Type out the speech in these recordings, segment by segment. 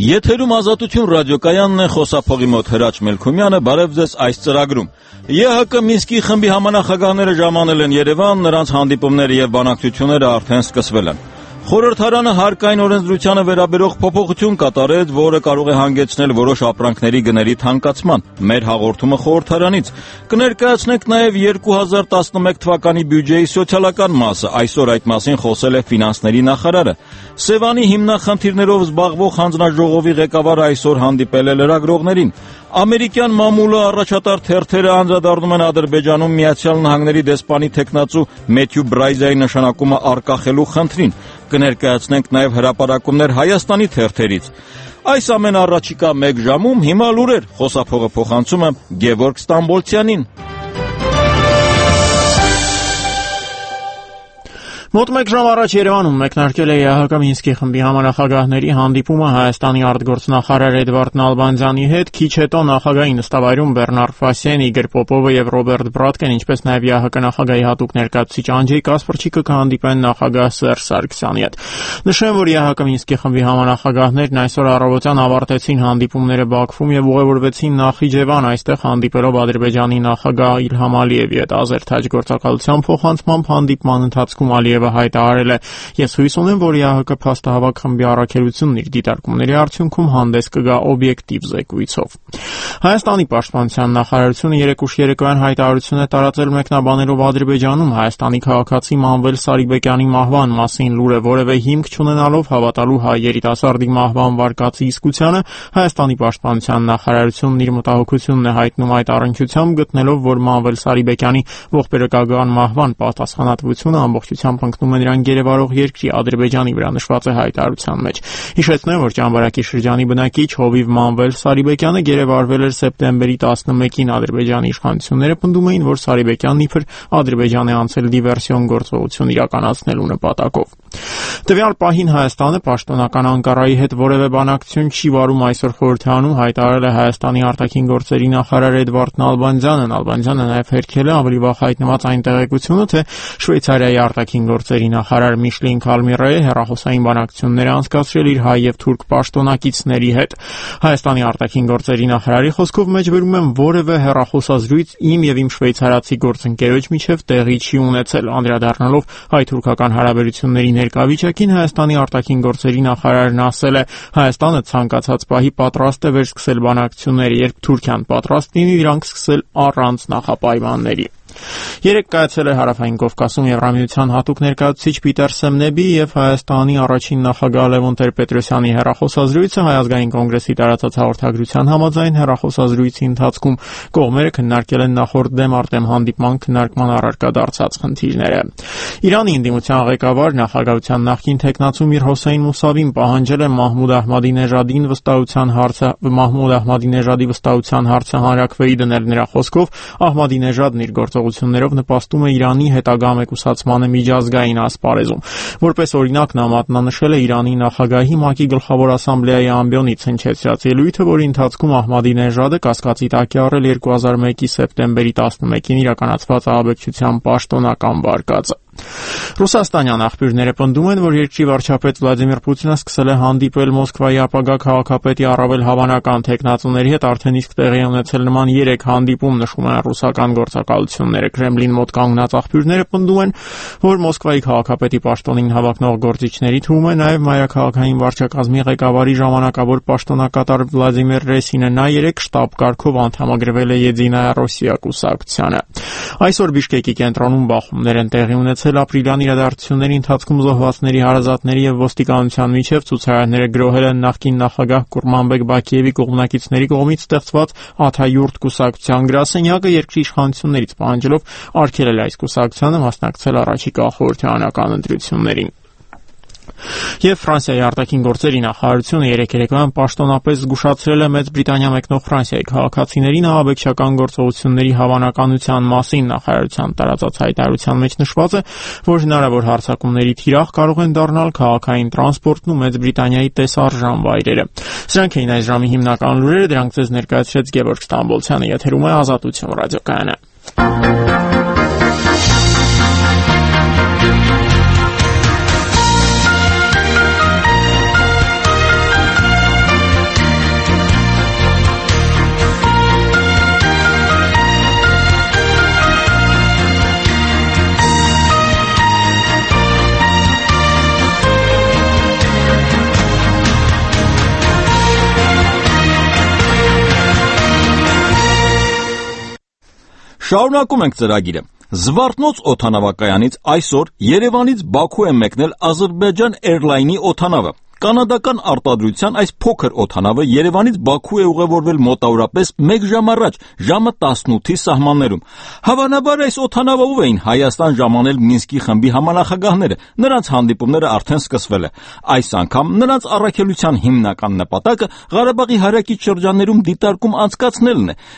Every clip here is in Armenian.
Եթերում Ազատություն ռադիոկայանն է, խոսափողի մոտ Հրաչ Մելքումյանը, բարև ձեզ այս ծրագրում։ ԵՀԿ Մինսկի խմբի համանախագահները ժամանել են Երևան, նրանց հանդիպումները եւ բանակցությունները արդեն սկսվել են։ Խորհրդարանը հարկային օրենսդրությանը վերաբերող փոփոխություն կատարեց, որը կարող է հանգեցնել որոշ ապրանքների գների թանկացման։ Մեր հաղորդումը խորհրդարանից կներկայացնենք նաև 2011 թվականի բյուջեի սոցիալական մասը։ Այսօր այդ մասին խոսել է ֆինանսների նախարարը։ Սևանի հիմնախնդիրներով զբաղվող հանձնաժողովի ղեկավարը այսօր հանդիպել է լրագրողներին։ Ամերիկյան մամուլը առաջատար թերթերը անդրադառնում են Ադրբեջանում Միացյալ Նահանգների դեսպանի թեկնածու Մեթյու Բրայզայի նշանակումը արգախելու խնդրին։ Կներկայացնենք նաև հրապարակումներ Հայաստանի թերթերից։ Այս ամենը առաջիկա 1 ժամում, հիմա լուրեր, խոսափողը փոխանցում եմ Գևորգ Ստամբոլցյանին։ Մոտ 1 ժամ առաջ Երևանում մեկնարկել է ԵՀԿ Մինսկի խմբի համանախագահների հանդիպումը Հայաստանի արտգործնախարար Էդվարդ Նալբանդյանի հետ, քիչ հետո նախագահի նստավայրում Բեռնար Ֆասեն, Իգոր Պոպովը եւ Ռոբերտ Բրատկեն, ինչպես նաև ԵՀԿ նախագահի հատուկ ներկայացուցիչ Անջեյ Կասպրչիկը կհանդիպեն նախագահ Սերժ Սարգսյանի հետ։ Նշեմ, որ ԵՀԿ Մինսկի խմբի համանախագահներն այսօր առավոտյան ավարտեցին հանդիպումները Բաքվում եւ ուղևորվեցին Նախիջևան, այստեղ հանդիպելով Ադրբեջանի նախագահ Իլհամ Ալիևի հետ ազերթաջ գործակալության փոխանցմամբ հանդիպման ընթացքում Ալիևը հայտարարել է. «Ես հույս ունեմ, որ ԵՀԿ փաստահավաք խմբի առաքելությունն իր դիտարկումների արդյունքում հանդես կգա օբյեկտիվ զեկույցով»։ Հայաստանի պաշտպանության նախարարությունը երեկ ուշ երեկոյան հայտարարություն է տարածել մեկնաբանելով Ադրբեջանում Հայաստանի քաղաքացի Մանվել Սարիբեկյանի մահվան մասին լուրը որևէ հիմք չունենալով հավատալու հայ երիտասարդի մահվան վարկածի իսկությանը, Հայաստանի պաշտպանության նախարարությունն իր մտահոգությունն է հայտնում այդ առնչությամբ, գտնելով, որ Մանվել Սարիբեկյանի ողբերգական մահվան պատասխանատվությունը ամբողջությամբ ընկնում է նրան գերեվարող երկրի Ադրբեջանի վրա, նշված է հայտարարության մեջ։ Հիշեցնեմ, որ Ճամբարակի շրջանի բնակիչ Հովիվ Մանվել Սարիբեկյանը գերեվարվել էր սեպտեմբերի 11-ին Ադրբեջանի իշխանությունները պնդում էին, որ Սարիբեկյանն իբր Ադրբեջան է անցել դիվերսիոն գործողություն իրականացնելու նպատակով։ Տվյալ պահին Հայաստանը պաշտոնական Անկարայի հետ որևէ բանակցություն չի վարում, այսօր խորհրդարանում հայտարարել է Հայաստանի արտաքին գործերի նախարար Էդվարդ Նալբանդյանը։ Նալբանդյանը նաև հերքել է ավելի վաղ հայտնված այն տեղեկությունը, թե Շվեյցարիայի արտաքին գործերի նախարար Միշլին Քալմիրեը հեռախոսային բանակցություններ անցկացրել իր հայ եւ թուրք պաշտոնակիցների հետ։ Հայաստանի արտաքին գործերի նախարարի խոսքով մեջբերում են որևէ հեռախոսազրույց իմ եւ իմ շվեյցարացի գործընկերոջ միջև տեղի չի ունեցել, անդրադառնալով հայ-թուրքական հարաբերությունների ներկայավիճակին Հայաստանի արտաքին գործերի նախարարն ասել է. «Հայաստանը ցանկացած պահի պատրաստ է վերսկսել բանակցությունները, երբ Թուրքիան պատրաստ լինի դրանք սկսել առանց նախապայմանների»։ Երեկ կայացել է Հարավային Կովկասում Եվրամիության հատուկ ներկայացուցիչ Պիտեր Սեմնեբի եւ Հայաստանի առաջին նախագահ Լևոն Տեր-Պետրոսյանի հեռախոսազրույցը։ Հայ ազգային կոնգրեսի տարածած հաղորդագրության համաձայն հեռախոսազրույցի ընթացքում կողմերը քննարկել են նախորդ դեմ-արտեմ հանդիպման քննարկման առարկա դարձած խնդիրները։ Իրանի ընդդիմության ղեկավար նախագահության նախկին թեկնածու Միր Հոսեյն Մուսավին պահանջել է Մահմուդ Ահմադինեժադի վստահության հարցը հանրաքվեի դնել։ Նրա խոսքով Ահմադինեժադն իր գործողություններով նպաստում է Իրանի հետագա մեկուսացմանը միջազգային ասպարեզում։ Որպես օրինակ նա մատնանշել է Իրանի նախագահի ՄԱԿ-ի գլխավոր ասամբլեայի ամբիոնից հնչեցրած ելույթը, որի ընթացքում Ահմադինեժադը կասկածի տակ է առել 2001-ի սեպտեմբերի 11-ին իրականացված ահաբեկչության պաշտոնական վարկածը։ Ռուսաստանյան աղբյուրները պնդում են, որ երկրի վարչապետ Վլադիմիր Պուտինը սկսել է հանդիպել Մոսկվայի ապագա քաղաքապետի առավել հավանական թեկնածուների հետ, արդեն իսկ տեղի ունեցել նման 3 հանդիպում, նշում են ռուսական գործակալությունները։ Կրեմլին մոտ կանգնած աղբյուրները պնդում են, որ Մոսկվայի քաղաքապետի պաշտոնին հավակնող գործիչների թվում է նաև մայրաքաղաքային վարչակազմի ղեկավարի ժամանակավոր պաշտոնակատար Վլադիմիր Ռեսինը։ Նա 3 շտաբ կարգով անդամագրվել է Եդինայա Ռոսիա կուսակցությանը։ Այսօր Բիշկեկի կենտրոնում բախումներ են տեղի ունեցել ապրիլյան իրադարձությունների ընթացքում զոհվածների հարազատների եւ ոստիկանության միջև։ Ցուցարարները գրոհել են նախկին նախագահ Կուրմանբեկ Բաքիևի կողմնակիցների կողմից ստեղծված Աթայուրտ կուսակցության գրասենյակը երկրի իշխանություններից պահանջելով արգելել այս կուսակցությանը մասնակցել առաջիկա խորհրդարանական ընտրություններին։ Եվ Ֆրանսիայի արտաքին գործերի նախարարությունը երեկ երեկոյան պաշտոնապես զգուշացրել է Մեծ Բրիտանիա մեկնող Ֆրանսիայի քաղաքացիներին ահաբեկչական գործողությունների հավանականության մասին։ Նախարարության տարածած հայտարարության մեջ նշված է, որ հնարավոր հարձակումների թիրախ կարող են դառնալ քաղաքային տրանսպորտն ու Մեծ Բրիտանիայի տեսարժան վայրերը։ Սրանք էին այս ժամի հիմնական լուրերը, դրանք ձեզ ներկայացրեց Գևորգ Ստամբոլցյանը, եթերում է Ազատություն ռադիոկայանը։ Շարունակում ենք ծրագիրը։ Զվարթնոց օդանավակայանից այսօր Երևանից Բաքու է մեկնել Azerbaijan Airline-ի օդանավը։ Կանադական արտադրության այս փոքր օդանավը Երևանից Բաքու է ուղևորվել մոտավորապես 1 ժամ առաջ, ժամը 18-ի սահմաններում։ Հավանաբար այս օդանավով էին Հայաստան ժամանել Մինսկի խմբի համանախագահները։ Նրանց հանդիպումները արդեն սկսվել է։ Այս անգամ նրանց առաքելության հիմնական նպատակը Ղարաբաղի հարակից շրջաններում դիտարկում անցկացնելն է։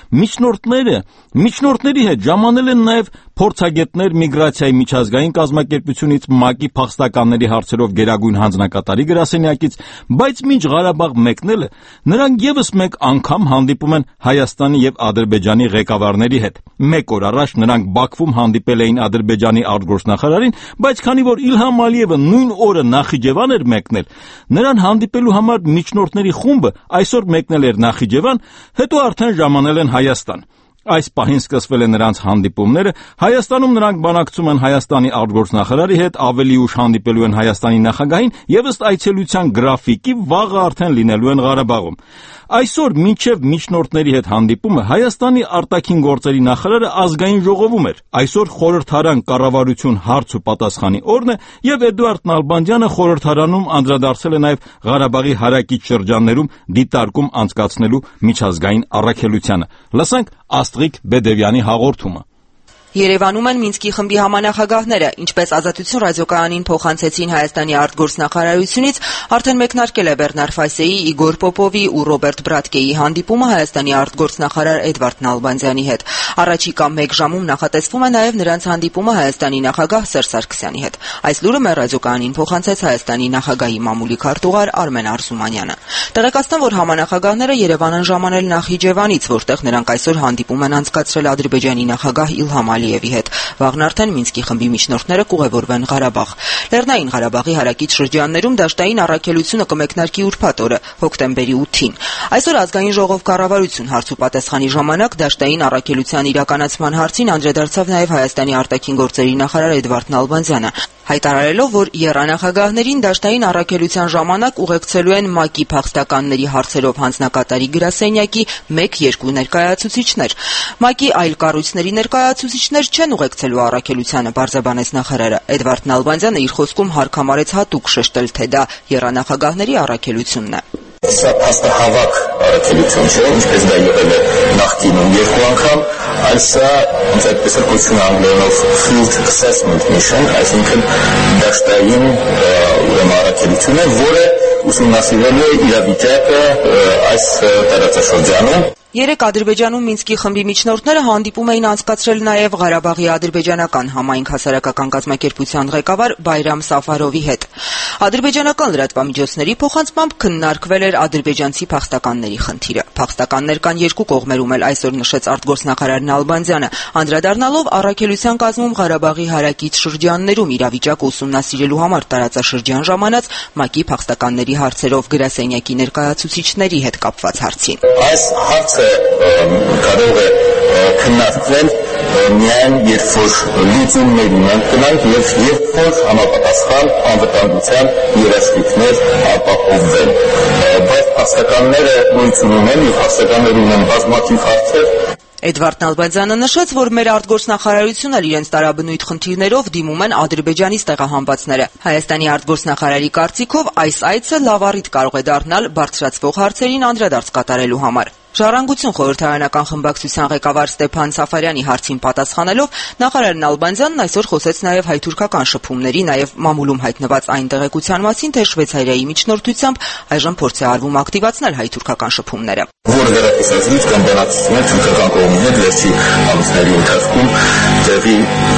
Միջնորդների հետ ժամանել են նաև փորձագետներ միգրացիայի միջազգային կազմակերպությունից, ՄԱԿ-ի փախստականների հարցերով գերագույն հանձնակատարի գրասենյակից, բայց մինչ Ղարաբաղ մեկնելը նրանք եւս մեկ անգամ հանդիպում են Հայաստանի եւ Ադրբեջանի ղեկավարների հետ։ Մեկ օր առաջ նրանք Բաքվում հանդիպել էին Ադրբեջանի արտգործնախարարին, բայց քանի որ Իլհամ Ալիևը նույն օրը Նախիջևան էր մեկնել, նրան հանդիպելու համար միջնորդների խումբը այսօր մեկնել էր Նախիջևան, հետո արդեն ժամանել են Հայաստան։ Այս պահին սկսվել է նրանց հանդիպումները, Հայաստանում նրանք բանակցում են Հայաստանի արտգործնախարարի հետ, ավելի ուշ հանդիպելու են Հայաստանի նախագահին եւ ըստ այցելության գրաֆիկի վաղը արդեն լինելու են Ղարաբաղում։ Այսօր մինչև միջնորդների հետ հանդիպումը Հայաստանի արտաքին գործերի նախարարը ազգային ժողովում էր։ Այսօր խորհրդարան կառավարություն հարց ու պատասխանի օրն է եւ Էդուարդ Նալբանդյանը խորհրդարանում անդրադարձել է նաեւ Ղարաբաղի հարակից շրջաններում դիտարկում անցկացնելու միջազգային առաքելությանը։ Լսենք Աստղիկ Բեդևյանի հաղորդումը։ Երևանում են Մինսկի խմբի համանախագահները, ինչպես Ազատություն ռադիոկայանին փոխանցեցին Հայաստանի արտգործնախարարությունից, արդեն մեկնարկել է Բեռնար Ֆասեի, Իգոր Պոպովի ու Ռոբերտ Բրատկեի հանդիպումը Հայաստանի արտգործնախարար Էդվարդ Նալբանդյանի հետ։ Առաջիկա 1 ժամում նախատեսվում է նաև նրանց հանդիպումը Հայաստանի նախագահ Սերժ Սարգսյանի հետ։ Այս լուրը մեր ռադիոկայանին փոխանցեց Հայաստանի նախագահի մամուլի քարտուղար Արմեն Արզումանյանը։ Տեղեկացնեմ, որ համանախագահները Երևան են ժամանել Նախիջևանից, որտեղ նրանք այսօր հանդիպում են անցկացրել Ադրբեջանի նախագահ Իլհամ Ալիևի հետ։ Վաղն արդեն Մինսկի խմբի միջնորդները կուղևորվեն Ղարաբաղ։ Լեռնային Ղարաբաղի հարակից շրջաններում դաշտային առաքելությունը կմեկնարկի ուրբաթ օրը, հոկտեմբերի 8-ին։ Այսօր ազգային ժողով կառավարություն հարց ու պատասխանի ժամանակ դաշտային առաքելության իրականացման հարցին անդրադարձավ նաև Հայաստանի արտաքին գործերի նախարար Էդվարդ Նալբանդյանը, հայտարարելով, որ եռանախագահներին դաշտային առաքելության ժամանակ ուղեկցելու են ՄԱԿ-ի փախստականների հարցերով հանձնակատարի գրասենյակի 1-2 ներկայացուցիչներ։ ՄԱԿ-ի այլ կառույցների ներկայացուցիչներ չեն ուղեկցելու առաքելությանը, բարձրաբանեց նախարարը։ Էդվարդ Նալբանդյանը իր խոսքում հարկամարեց հատուկ շեշտել, թե դա եռանախագահների առաքելությունն է։ Սա փաստահավաք առաքելություն չէ, ինչպես դա եղել է նախկինում 2 անգամ, այլ սա ոնց այդպես է կոչվում անգլերենով field assessment mission, այսինքն դաշտային առաքելություն է, որը ուսումնասիրել է իրավիճակը այս տարածաշրջանում։ Երեկ Ադրբեջանում Մինսկի խմբի միջնորդները հանդիպում էին անցկացրել նաև Ղարաբաղի ադրբեջանական համայնք հասարակական կազմակերպության ղեկավար Բայրամ Սաֆարովի հետ։ Ադրբեջանական լրատվամիջոցների փոխանցմամբ քննարկվել էր ադրբեջանցի փախստականների խնդիրը։ Փախստականներ կան երկու կողմերում էլ, այսօր նշեց արտգործնախարար Նալբանդյանը, անդրադառնալով առաքելության կազմում Ղարաբաղի հարակից շրջաններում իրավիճակը ուսումնասիրելու համար տարածաշրջան ժամանած ՄԱԿ-ի փախստականների հարցերով գրասենյակի ներկայացուցիչների հետ կապված հարցին։ Այս հարցը կարող է քննարկվել միայն երբ որ լուծումներ ունեն կնանք եւ երբ որ համապատասխան անվտանգության երաշխիքներ ապահովվեն։ Բայց փաստականները գոյություն ունեն եւ փաստականները ունեն բազմաթիվ հարցեր։ Էդվարդ Նալբանդյանը նշեց, որ մեր արտգործնախարարությունն էլ իրենց տարաբնույթ խնդիրներով դիմում են Ադրբեջանից տեղահանվածները։ Հայաստանի արտգործնախարարի կարծիքով այս այցը լավ առիթ կարող է դառնալ բարձրացվող հարցերին անդրադարձ կատարելու համար։ Ժառանգություն խորհրդարանական խմբակցության ղեկավար Ստեփան Սաֆարյանի հարցին պատասխանելով նախարար Նալբանդյանն այսօր խոսեց նաև հայ-թուրքական շփումների, նաև մամուլում հայտնված այն տեղեկության մասին, թե Շվեյցարիայի միջնորդությամբ այժմ փորձ է արվում ակտիվացնել հայ-թուրքական շփումները։ Որը վերակուսացրիչ կամ բանակցություններ թուրքական կողմի հետ վերջի ամիսների ընթացքում տեղի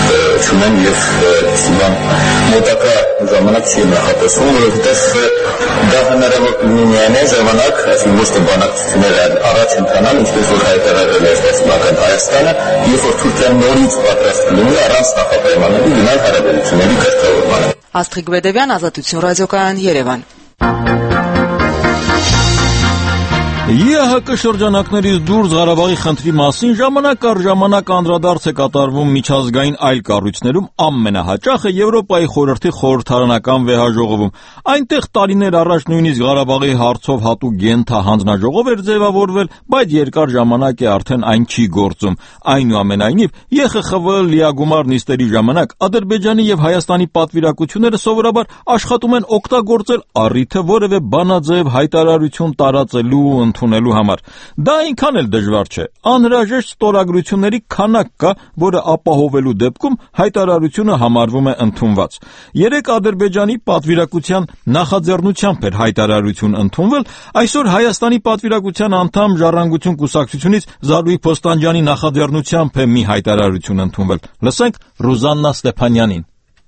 ունեն եւ Սիվան մոտակա ժամանակ չի նախատեսվում, որովհետեւ դա հնարավոր կլինի միայն ժամանակ, այսինքն ոչ թե բանակցությունները առաջ ընթանան, ինչպես որ հայտարարել է Ռուսական Հայաստանը, երբ որ Թուրքիան նորից պատրաստ կլինի առանց նախապայմանների գնալ հարաբերությունների կարգավորմանը։ Աստղիկ Բեդևյան, Ազատություն ռադիոկայան, Երևան։ ԵՀԿ շրջանակներից դուրս Ղարաբաղի խնդրի մասին ժամանակ առ ժամանակ անդրադարձ է կատարվում միջազգային այլ կառույցներում, ամենահաճախը Եվրոպայի խորհրդի խորհրդարանական վեհաժողովում։ Այնտեղ տարիներ առաջ նույնիսկ Ղարաբաղի հարցով հատուկ ենթահանձնաժողով էր ձևավորվել, բայց երկար ժամանակ է արդեն այն չի գործում։ Այնուամենայնիվ, ԵԽԽՎ լիագումար նիստերի ժամանակ Ադրբեջանի եւ Հայաստանի պատվիրակությունները սովորաբար աշխատում են օգտագործել առիթը որևէ բանաձև հայտարարություն տարածելու ընդունելու համար։ Դա այնքան էլ դժվար չէ։ Անհրաժեշտ ստորագրությունների քանակ կա, որը ապահովելու դեպքում հայտարարությունը համարվում է ընդունված։ Երեկ Ադրբեջանի պատվիրակության նախաձեռնությամբ էր հայտարարություն ընդունվել, այսօր Հայաստանի պատվիրակության անդամ Ժառանգություն կուսակցությունից Զարուհի Փոստանջյանի նախաձեռնությամբ է մի հայտարարություն ընդունվել։ Լսենք Ռուզաննա Ստեփանյանին։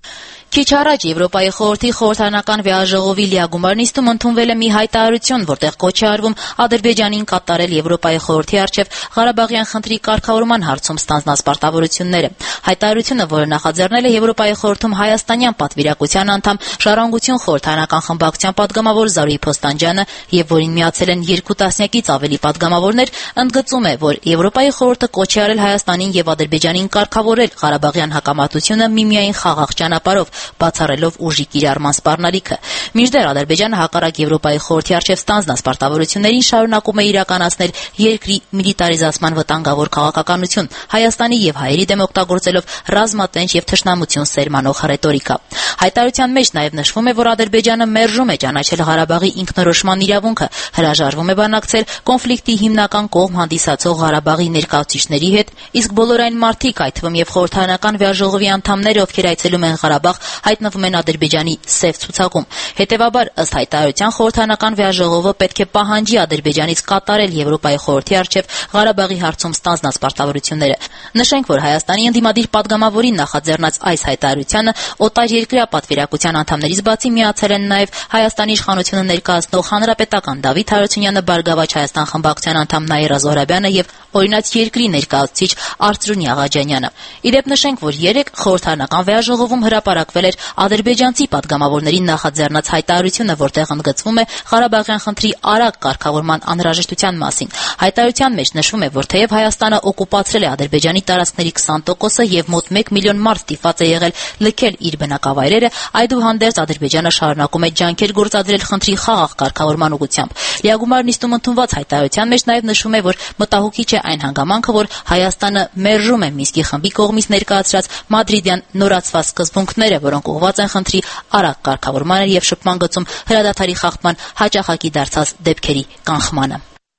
Քիչ առաջ Եվրոպայի խորհրդի խորհրդարանական վեհաժողովի լիագումար նիստում ընդունվել է մի հայտարարություն, որտեղ կոչ է արվում Ադրբեջանին կատարել Եվրոպայի խորհրդի առջև Ղարաբաղյան խնդրի կարգավորման հարցում ստանձնած պարտավորությունները։ Հայտարարությունը, որը նախաձեռնել է Եվրոպայի խորհրդում հայաստանյան պատվիրակության անդամ Ժառանգություն խորհրդարանական խմբակցության պատգամավոր Զարուհի Փոստանջյանը եւ որին միացել են 2 տասնյակից ավելի պատգամավորներ, ընդգծում է, որ Եվրոպայի խորհուրդը կոչ է արել Հայաստանին եւ Ադրբեջանին կարգավորել Ղարաբաղյան հակամարտությունը միմիայն խաղաղ ճանապարհով, բացառելով ուժի կիրառման սպառնալիքը։ Մինչդեռ Ադրբեջանը հակառակ Եվրոպայի խորհրդի առջև ստանձնած պարտավորություններին շարունակում է իրականացնել երկրի միլիտարիզացման վտանգավոր քաղաքականություն, Հայաստանի եւ հայերի դեմ օգտագործելով ռազմատենչ եւ թշնամություն սերմանող ռետորիկա։ Հայտարարության մեջ նաեւ նշվում է, որ Ադրբեջանը մերժում է ճանաչել Ղարաբաղի ինքնորոշման իրավունքը, հրաժարվում է բանակցել կոնֆլիկտի հիմնական կողմ հանդիսացող Ղարաբաղի ներկայացուցիչների հետ, իսկ բոլոր այն մարդիկ, այդ թվում եւ խորհրդարանական վեհաժողովի անդամները, ովքեր այցելում են Ղարաբաղ, հայտնվում են Ադրբեջանի սև ցուցակում։ Հետևաբար, ըստ հայտարարության, խորհրդարանական վեհաժողովը պետք է պահանջի Ադրբեջանից կատարել Եվրոպայի խորհրդի առջև Ղարաբաղի հարցում ստանձնած պարտավորությունները։ Նշենք, որ Հայաստանի ընդդիմադիր պատգամավորին նախաձեռնած այս հայտարարությանը օտարերկրյա պատվիրակության անդամներից բացի միացել են նաև Հայաստանի իշխանությունը ներկայացնող Հանրապետական Դավիթ Հարությունյանը, Բարգավաճ Հայաստան խմբակցության անդամ Նաիրա Զոհրաբյանը եւ օրինաց երկրի ներկայացուցիչ Արծրունի Աղաջանյանը։ Իդեպ նշենք, որ երեկ խորհրդարանական վեհաժողովում հրապարակվել էր ադրբեջանցի պատգամավորներին նախաձեռնած հայտարարությունը, որտեղ ընդգծվում է Ղարաբաղյան խնդրի արագ կարգավորման անհրաժեշտության մասին։ Հայտարարության մեջ նշվում է, որ թեև Հայաստանը օկուպացրել է Ադրբեջանի տարածքների 20%-ը եւ մոտ 1 միլիոն մարդ ստիպված է եղել լքել իր բնակավայրերը, այդուհանդերձ Ադրբեջանը շարունակում է ջանքեր գործադրել խնդրի խաղաղ կարգավորման ուղղությամբ։ Լիագումար նիստում ընդունված հայտարարության մեջ նաեւ նշվում է, որ մտահոգիչ է այն հանգամանքը, որ Հայաստանը մերժում է Մինսկի խմբի կողմից ներկայացրած մադրիդյան նորացված սկզբունքները, որոնք ուղղված են խնդրի արագ կարգավորմանը եւ շփման գծում հրադադարի խախտման հաճախակի դարձած դեպքերի կանխմանը։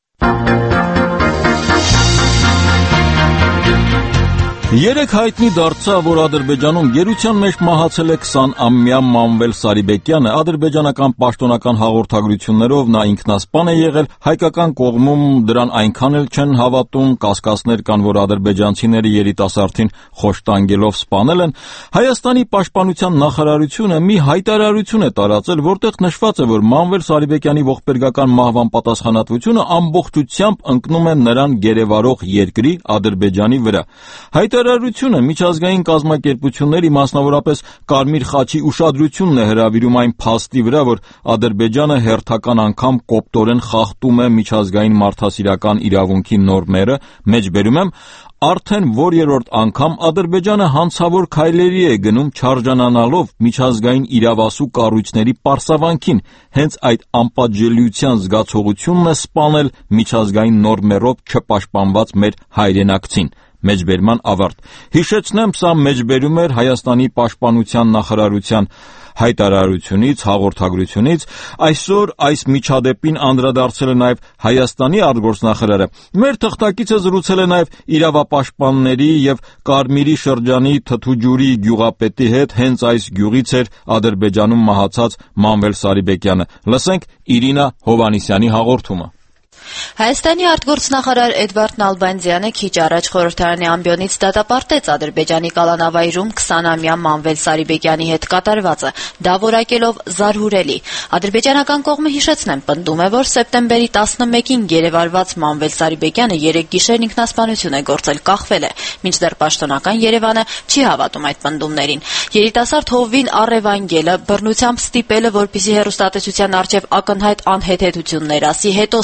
Երեկ հայտնի դարձավ, որ Ադրբեջանում գերության մեջ մահացել է 20-ամյա Մանվել Սարիբեկյանը։ Ադրբեջանական պաշտոնական հաղորդագրություններով նա ինքնասպան է եղել, հայկական կողմում դրան այնքան էլ չեն հավատում, կասկածներ կան, որ ադրբեջանցիները երիտասարդին խոշտանգելով սպանել են։ Հայաստանի պաշտպանության նախարարությունը մի հայտարարություն է տարածել, որտեղ նշված է, որ Մանվել Սարիբեկյանի ողբերգական մահվան պատասխանատվությունը ամբողջությամբ ընկնում է նրան գերեվարող երկրի Ադրբեջանի վրա։ Հայտարարությունը միջազգային կազմակերպությունների, մասնավորապես Կարմիր խաչի ուշադրությունն է հրավիրում այն փաստի վրա, որ Ադրբեջանը հերթական անգամ կոպտորեն խախտում է միջազգային մարդասիրական իրավունքի նորմերը, մեջբերում եմ, արդեն որերորդ անգամ Ադրբեջանը հանցավոր քայլերի է գնում չարժանանալով միջազգային իրավասու կառույցների պարսավանքին, հենց այդ անպատժելիության զգացողությունն է սպանել միջազգային նորմերով չպաշտպանված մեր հայրենակցին։ Մեջբերման ավարտ։ Հիշեցնեմ, սա մեջբերում էր Հայաստանի պաշտպանության նախարարության հայտարարությունից, հաղորդագրությունից, այսօր այս միջադեպին անդրադարձել է նաև Հայաստանի արտգործնախարարը։ Մեր թղթակիցը զրուցել է նաև իրավապաշտպանների եւ Կարմիրի շրջանի Թթուջուրի գյուղապետի հետ, հենց այս գյուղից էր Ադրբեջանում մահացած Մանվել Սարիբեկյանը։ Լսենք Իրինա Հովանիսյանի հաղորդումը։ Հայաստանի արտգործնախարար Էդվարդ Նալբանդյանը քիչ առաջ խորհրդարանի ամբիոնից դատապարտեց Ադրբեջանի կալանավայրում 20-ամյա Մանվել Սարիբեկյանի հետ կատարվածը, դա որակելով զարհուրելի։ Ադրբեջանական կողմը, հիշեցնեմ, պնդում է, որ սեպտեմբերի 11-ին գերեվարված Մանվել Սարիբեկյանը երեկ գիշեր ինքնասպանություն է գործել, կախվել է, մինչդեռ պաշտոնական Երևանը չի հավատում այդ պնդումներին։ Երիտասարդ Հովվին առևանգելը, բռնությամբ ստիպելը, որպեսզի հեռուստատեսության առջև ակնհայտ անհեթեթություններ ասի, հետո սպանել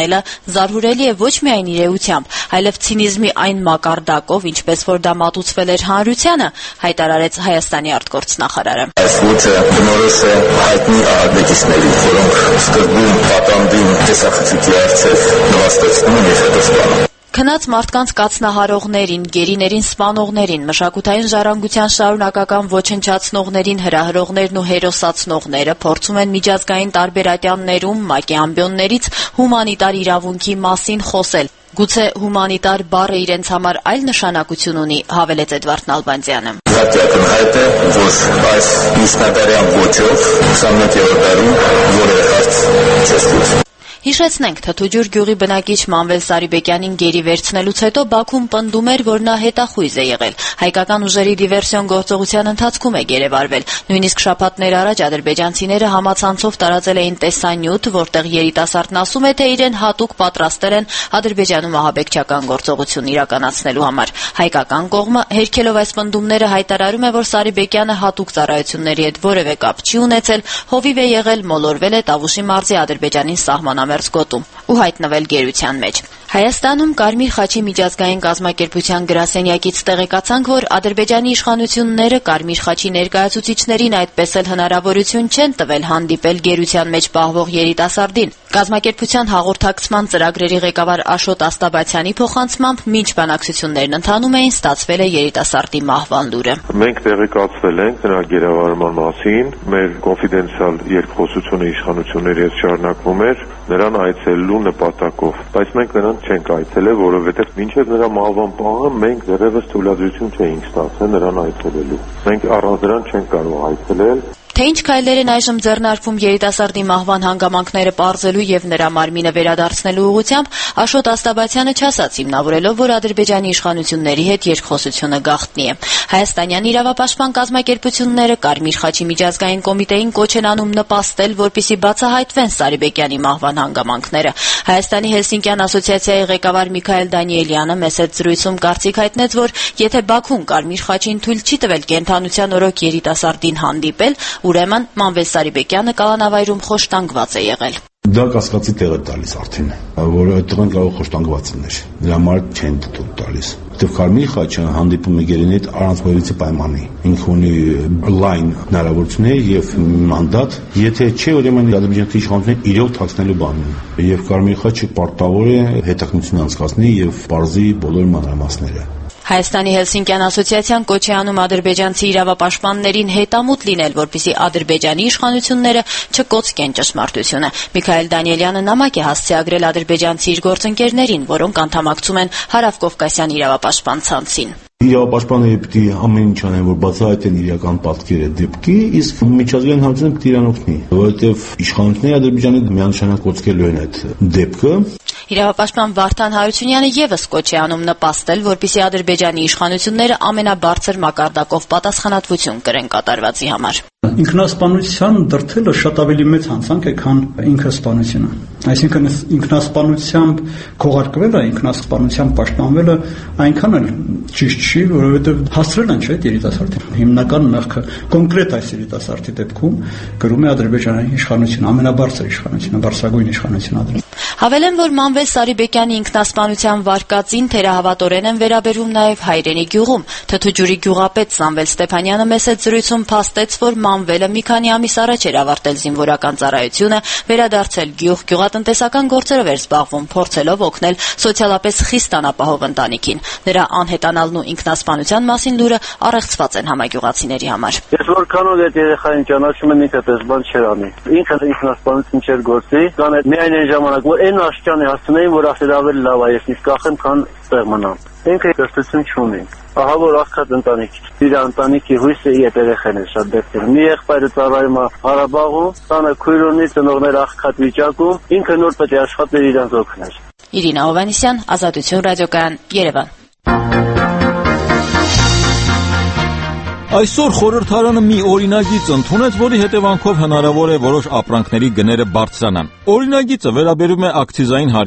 տեսնելը զարհուրելի է ոչ միայն իր էությամբ, այլև ցինիզմի այն մակարդակով, ինչպես որ դա մատուցվել էր հանրությանը, հայտարարեց Հայաստանի արտգործնախարարը։ Այս ոճը բնորոշ է հայտնի ահաբեկիչներին, որոնք սկզբում պատանդին տեսախցիկի առջև նվաստեցնում և հետո սպանում։ Քնած մարդկանց կացնահարողներին, գերիներին սպանողներին, մշակութային ժառանգության շարունակական ոչնչացնողներին, հրահրողներն ու հերոսացնողները փորձում են միջազգային տարբեր ատյաններում ՄԱԿ-ի ամբիոններից հումանիտար իրավունքի մասին խոսել։ Գուցե հումանիտար բառը իրենց համար այլ նշանակություն ունի, հավելեց Էդվարդ Նալբանդյանը։ Ակնհայտ է, որ այս միջնադարյան ոճով 21-րդ դարում որևէ հարց չի ստուգվում։ Հիշեցնենք, Թթուջուր գյուղի բնակիչ Մանվել Սարիբեկյանին գերի վերցնելուց հետո Բաքուն պնդում էր, որ նա հետախույզ է եղել։ Հայկական ուժերի դիվերսիոն գործողության ընթացքում է գերեվարվել։ Նույնիսկ շաբաթներ առաջ ադրբեջանցիները համացանցով տարածել էին տեսանյութ, որտեղ երիտասարդն ասում է, թե իրեն հատուկ պատրաստել են Ադրբեջանում ահաբեկչական գործողություն իրականացնելու համար։ Հայկական կողմը, հերքելով այս պնդումները, հայտարարում է, որ Սարիբեկյանը հատուկ ծառայությունների հետ որևէ կապ չի ունեցել, հովիվ է եղել, մոլորվել է Տավուշի մարզի Ադրբեջանին սահմանամերձ գոտում ու հայտնվել գերության մեջ։ Հայաստանում Կարմիր խաչի միջազգային կազմակերպության գրասենյակից տեղեկացանք, որ Ադրբեջանի իշխանությունները Կարմիր խաչի ներկայացուցիչներին այդպես էլ հնարավորություն չեն տվել հանդիպել գերության մեջ պահվող երիտասարդին։ Կազմակերպության հաղորդակցման ծրագրերի ղեկավար Աշոտ Աստաբացյանի փոխանցմամբ, մինչ բանակցություններն ընթանում էին, ստացվել է երիտասարդի մահվան լուրը։ Մենք տեղեկացվել ենք նրա գերեվարման մասին, մեր կոնֆիդենցիալ երկխոսությունը իշխանությունների հետ շարունակվում էր նրան այցելելու նպատակով, բայց մենք նրան չենք այցելել, որովհետև մինչև նրա մահվան պահը մենք դեռևս թույլատվություն չէինք ստացել նրան այցելելու։ Մենք առանց դրան չենք կարող այցելել։ Թե ինչ քայլեր են այժմ ձեռնարկվում երիտասարդի մահվան հանգամանքները պարզելու եւ նրա մարմինը վերադարձնելու ուղղությամբ, Աշոտ Աստաբացյանը չասաց, հիմնավորելով, որ Ադրբեջանի իշխանությունների հետ երկխոսությունը գաղտնի է։ Հայաստանյան իրավապաշտպան կազմակերպությունները Կարմիր խաչի միջազգային կոմիտեին կոչ են անում նպաստել, որպեսզի բացահայտվեն Սարիբեկյանի մահվան հանգամանքները։ Հայաստանի Հելսինկյան ասոցիացիայի ղեկավար Միքայել Դանիելյանը մեծ հետ զրույցում կարծիք հայտնեց, որ եթե Բաքուն Կարմիր խաչին թույլ չի տվել կենթանության օրոք երիտասարդին հանդիպել, ուրեմն Մանվել Սարիբեկյանը կալանավայրում խոշտանգված է եղել։ Դա կասկածի տեղ է տալիս արդեն, որը այդտեղ կարող խոշտանգված լիներ։ Դրա համար չեն դուք տալիս։ Որտեվ Կարմիր խաչը հանդիպում է գերին հետ առանց որևէ պայմանի։ Ինքը ունի լայն հնարավորություններ եւ մանդատ, եթե չէ, ուրեմն Ադրբեջանի իշխանությունները իրոք թաքցնելու բան ունեն։ Եվ Կարմիր խաչը պարտավոր է հետաքննություն անցկացնի եւ բարձի բոլոր մանրամասները։ Հայաստանի Հելսինկյան ասոցիացիան կոչ է անում ադրբեջանցի իրավապաշտպաններին հետամուտ լինել, որպեսզի Ադրբեջանի իշխանությունները չկոծկեն ճշմարտությունը։ Միքայել Դանիելյանը նամակ է հասցեագրել ադրբեջանցի իր գործընկերներին, որոնք անդամակցում են Հարավկովկասյան իրավապաշտպան ցանցին։ Իրավապաշտպանները պետք է ամեն ինչ անեն, որ բացահայտեն իրական պատկերը դեպքի, իսկ միջազգային հանրությունը պետք է իրան օգնի, որովհետև իշխանությունները Ադրբեջանի միանշանակ կոծկելու են այդ դեպքը։ Իրավապաշտպան Վարդան Հարությունյանը եւս կոչ է անում նպաստել, որպեսզի Ադրբեջանի իշխանությունները ամենաբարձր մակարդակով պատասխանատվություն կրեն կատարվածի համար։ Ինքնասպանության դրդելը շատ ավելի մեծ հանցանք է, քան ինքնասպանությունը։ Այսինքն ինքնասպանությամբ քողարկվելը, ինքնասպանությամբ պաշտպանվելը այնքան էլ ճիշտ չի, որովհետև հասցրել են, չէ՞, երիտասարդին։ Հիմնական մեղքը կոնկրետ այս երիտասարդի դեպքում գրում է Ադրբեջանի իշխանությունը, ամենաբարձր իշխանությունը, բարձրագույն իշխանությունը։ Հավելեմ, որ Մանվել Սարիբեկյանի ինքնասպանության վարկածին թերահավատորեն են վերաբերվում նաև հայրենի գյուղում։ Թթուջուրի գյուղապետ Սամվել Ստեփանյանը մեծ հետ զրույցում փաստեց, որ Մանվելը մի քանի ամիս առաջ էր ավարտել զինվորական ծառայությունը, վերադարձել գյուղ, գյուղատնտեսական գործերով էր զբաղվում, փորձելով օգնել սոցիալապես խիստ անապահով ընտանիքին։ Նրա անհետանալն ու ինքնասպանության մասին լուրը առեղծված են համագյուղացիների համար։ Ես որքանով այդ երեխային ճանաչում եմ, ինքը պես բան չէր անի։ Ինքը ինքնասպանություն չէր գործի, կան այդ միայն այն ժամանակ, որ այն աշճանի հասցնեին, որ ասել ավելի լավ է, ես իսկ ախեմ, քան ստեղ մնամ։ Ինքը կրթություն չունի։ Ահա որ աղքատ ընտանիք, իր ընտանիքի հույսը իր երեխան է շատ դեպքերում։ Մի եղբայրը ծառայում է Ղարաբաղում, տանը քույր ունի, ծնողներ աղքատ վիճակում, ինքը նոր պետք է աշխատել իրանց օգնել։ Իրինա Հովհաննիսյան, Ազատություն ռադիոկայան, Երևան։ Այսօր խորհրդարանը մի օրինագիծ ընդունեց, որի հետևանքով հնարավոր է որոշ ապրանքների գները բարձրանան։ Օրինագիծը վերաբերում է ակցիզային հարկին։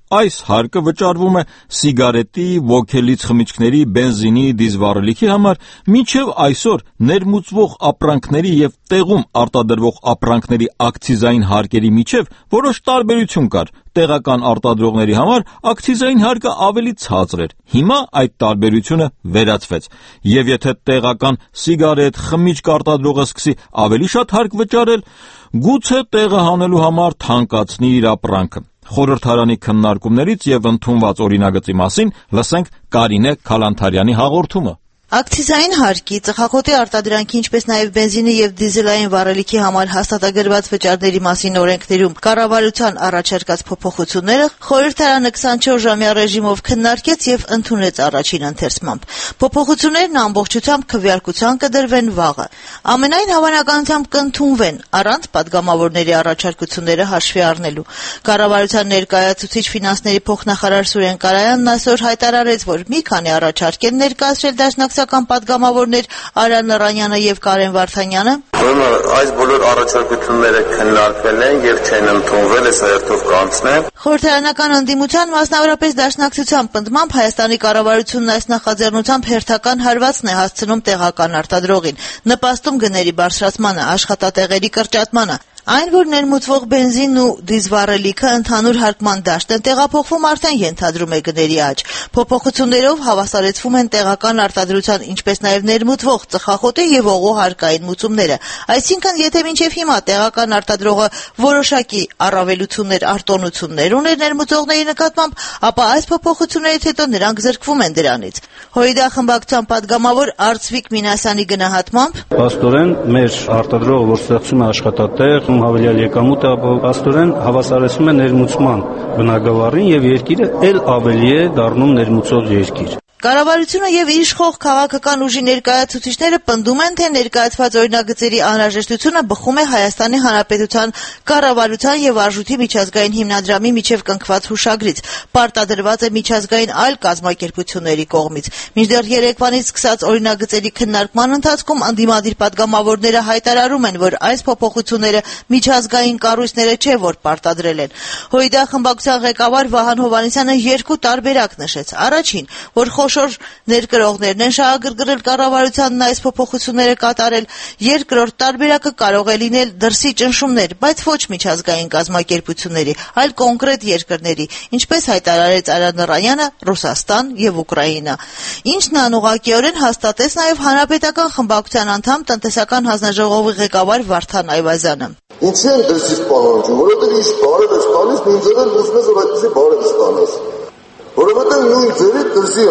Այս հարկը վճարվում է սիգարետի, ոգելից խմիչքների, բենզինի, դիզվառելիքի համար, մինչև այսօր ներմուծվող ապրանքների եւ տեղում արտադրվող ապրանքների ակցիզային հարկերի միջև որոշ տարբերություն կար։ Տեղական արտադրողների համար ակցիզային հարկը ավելի ցածր էր։ Հիմա այդ տարբերությունը վերացվեց։ Եվ եթե տեղական սիգարետ, խմիչք արտադրողը սկսի ավելի շատ հարկ վճարել, գուցե տեղը հանելու համար թանկացնի իր ապրանքը։ Խորհրդարանի քննարկումներից եւ ընդունված օրինագծի մասին լսենք Կարինե Քալանթարյանի հաղորդումը։ Ակցիզային հարկի, ծխախոտի արտադրանքի, ինչպես նաև բենզինի եւ դիզելային վառելիքի համար հաստատագրված վճարների մասին օրենքներում կառավարության առաջարկած փոփոխությունները խորհրդարանը 24-ժամյա ռեժիմով քննարկեց եւ ընդունեց առաջին ընթերցմամբ։ Փոփոխություններն ամբողջությամբ քվեարկության կդրվեն վաղը։ Ամենայն հավանականությամբ կընդունվեն առանց падգամավորների առաջարկությունները հաշվի առնելու։ Կառավարության ներկայացուցիչ ֆինանսների փոխնախարար Սուրեն Կարայանն այսօր հայտարարեց, որ մի քանի առաջարկ են ներկայացրել դաշնակցական падգամավորներ Արան Նռանյանը եւ Կարեն Վարդանյանը։ Այս բոլոր առաջարկությունները քննարկվել են եւ չեն ընդունվել, այս հերթով կանցնեն։ Խորհրդարանական ընդդիմության, մասնավորապես դաշնակցության պնդմամբ Հայաստանի կառավարությունն այս նախաձեռնությամբ հերթական հարվածն է հասցնում տեղական արտադրողին, նպաստում գների բարձրացմանը, աշխատատեղերի կրճատմանը։ Այն, որ ներմուծվող բենզինն ու դիզվառելիքը ընդհանուր հարկման դաշտ են տեղափոխվում, արդեն ենթադրում է գների աճ։ Փոփոխություններով հավասարեցվում են տեղական արտադրության, ինչպես նաև ներմուծվող ծխախոտի եւ օղու հարկային մուծումները։ Այսինքն, եթե մինչև հիմա տեղական արտադրողը որոշակի առավելություններ, արտոնություններ ուներ ներմուծողների նկատմամբ, ապա այս փոփոխություններից հետո նրանք զրկվում են դրանից։ Հույդա խմբակցության падգամավոր Արծվիկ Մինասյանի գնահատմամբ. Պաստորեն մեր արտադրողը, որ ստեղծում է աշխատատեղ, հավելյալ եկամուտ է, աստորեն հավասարեցում է ներմուծման բնագավառին եւ երկիրը ել ավելի է դառնում ներմուծող երկիր։ Կառավարությունը եւ իշխող քաղաքական ուժի ներկայացուցիչները պնդում են, թե ներկայացված օրինագծերի անհրաժեշտությունը բխում է Հայաստանի Հանրապետության կառավարության եւ Արժույթի միջազգային հիմնադրամի միջև կնքված հուշագրից, պարտադրված է միջազգային այլ կազմակերպությունների կողմից։ Մինչդեռ երեկվանից սկսած օրինագծերի քննարկման ընթացքում ընդդիմադիր падգամավորները հայտարարում են, որ այս փոփոխությունները միջազգային կառույցները չէ, որ պարտադրել են։ Հույդա խմբակցության ղեկավար Վահան Հովհաննիսյանը երկու տարբերակ նշեց։ Առաջին, որ խոշոր ներկրողներն են շահագրգռել կառավարությանն այս փոփոխությունները կատարել, երկրորդ տարբերակը կարող է լինել դրսի ճնշումներ, բայց ոչ միջազգային կազմակերպությունների, այլ կոնկրետ երկրների, ինչպես հայտարարեց Արան Նռանյանը, Ռուսաստան եւ Ուկրաինա, ինչն անուղղակիորեն հաստատեց նաեւ հանրապետական խմբակցության անդամ տնտեսական հանձնաժողովի ղեկավար Վարդան Այվազյանը։ Ինչի են դրսից պահանջում, որովհետեւ ինչ բարև է տալիս, նույն ձևեր ուզում ես, որ այդպեսի բարև ստանաս։ Որովհետև նույն ձևի դրսի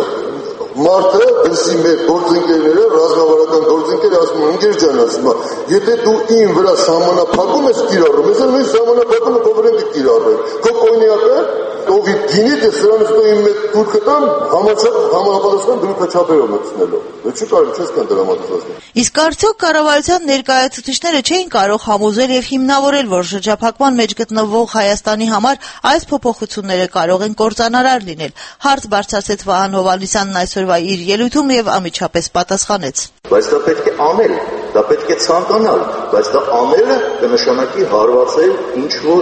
մարդը, դրսի մեր գործընկերները, ռազմավարական գործընկերը ասում են, ընկեր ջան, ասում է, եթե դու իմ վրա սահմանափակում ես կիրառում, ես նույն սահմանափակումը քո վրա կիրառել։ Քո կոնյակը, ովի գինի դե սրանից դու իմ մեջ դուրքը տան, համապատասխան դուրքը չափերով մտցնելով։ Չի կարող, չես կան դրամատիզացնել։ Իսկ արդյոք կառավարության ներկայացուցիչները չէին կարող համոզել եւ հիմնավորել, որ շրջափակման մեջ գտնվող Հայաստանի համար այս փոփոխությունները կարող են կործանարար լինել։ Հարց բարձրացրեց Վահան Հովհաննիսյանն այսօրվա իր ելույթում եւ անմիջապես պատասխանեց. Բայց դա պետք է անել, դա պետք է ցանկանալ, բայց դա անելը կնշանակի հարվածել ինչ որ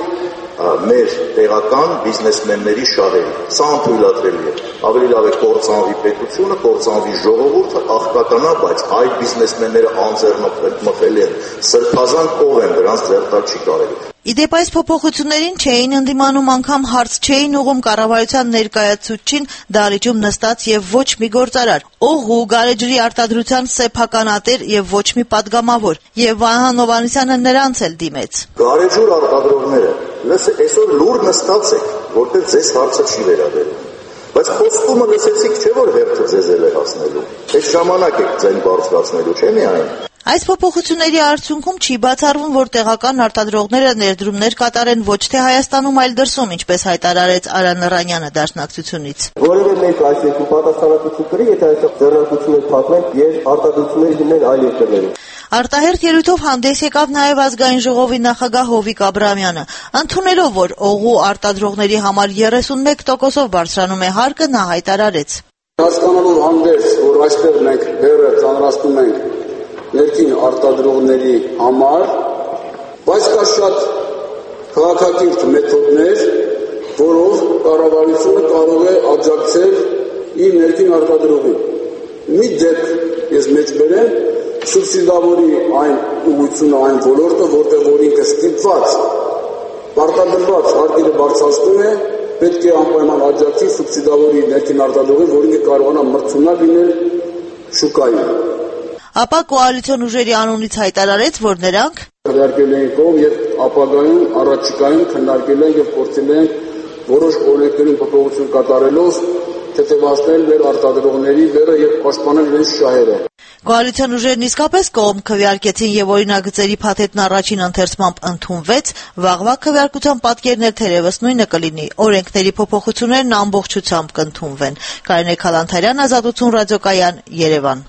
մեր տեղական բիզնեսմենների շահերի։ Սա անթույլատրելի է։ Ավելի լավ է կործանվի պետությունը, կործանվի ժողովուրդը, աղքատանա, բայց այդ բիզնեսմենները անձեռնմխելի են, սրբազան կող են, դրանց ձեռտալ չի կարելի։ Իդեպ այս փոփոխություններին չէին ընդդիմանում, անգամ հարց չէին ուղում կառավարության ներկայացուցչին դահլիճում նստած եւ ոչ մի գործարար, օղու գարեջրի արտադրության սեփականատեր եւ ոչ մի падգամավոր, եւ Վահան Հովհաննիսյանը նրանց էլ դիմեց։ Գարեջուր արտադրողները, այսօր լուր նստած եք, որտեղ ձեզ հարցը չի վերաբերում։ Բայց խոստումը լսեցիք, չէ՞ որ հերթը ձեզ էլ է հասնելու։ Այս ժամանակ եք ձեն բարձրացնելու, չէ՞ միայն։ Այս փոփոխությունների արդյունքում չի բացառվում, որ տեղական արտադրողները ներդրումներ կատարեն ոչ թե Հայաստանում, այլ դրսում, ինչպես հայտարարեց Արան Նռանյանը դաշնակցությունից։ Որևէ մեկ այս երկու պատասխանատվություն կրի, եթե այստեղ ձեռնարկություններ փակվեն եւ արտադրություններ լինեն այլ երկրներում։ Արտահերթ ելույթով հանդես եկավ նաև ազգային ժողովի նախագահ Հովիկ Աբրահամյանը, ընդունելով, որ օղու արտադրողների համար 31%-ով բարձրանում է հարկը, նա հայտարարեց. Հասկանալով հանդերձ, որ այստեղ մենք բեռը ծանրացնում ենք ներքին արտադրողների համար, բայց կա շատ քաղաքակիրթ մեթոդներ, որով կառավարությունը կարող է աջակցել իր ներքին արտադրողին։ Մի դեպք ես մեջ բերեմ, սուբսիդավորի այն ուղղությունը, այն ոլորտը, որտեղ որ ինքը ստիպված, պարտադրված արտիրը բարձրացնում է, պետք է անպայման աջակցի սուբսիդավորի ներքին արտադրողին, որ ինքը կարողանա մրցունակ լինել շուկայում։ Ապա կոալիցիոն ուժերի անունից հայտարարեց, որ նրանք քննարկել են կողմ եւ ապագայում առաջիկայում քննարկել են եւ փորձել են որոշ օրենքներում փոփոխություն կատարելով թեթևացնել մեր արտադրողների վերը եւ պաշտպանել իրենց շահերը։ Կոալիցիոն ուժերն իսկապես կողմ քվեարկեցին եւ օրինագծերի փաթեթն առաջին ընթերցմամբ ընդունվեց, վաղվա քվեարկության պատկերն էլ թերևս նույնը կլինի, օրենքների փոփոխություններն ամբողջությամբ կընդունվեն։ Կարինե Քալանթարյան, Ազատություն ռադիոկայան, Երևան։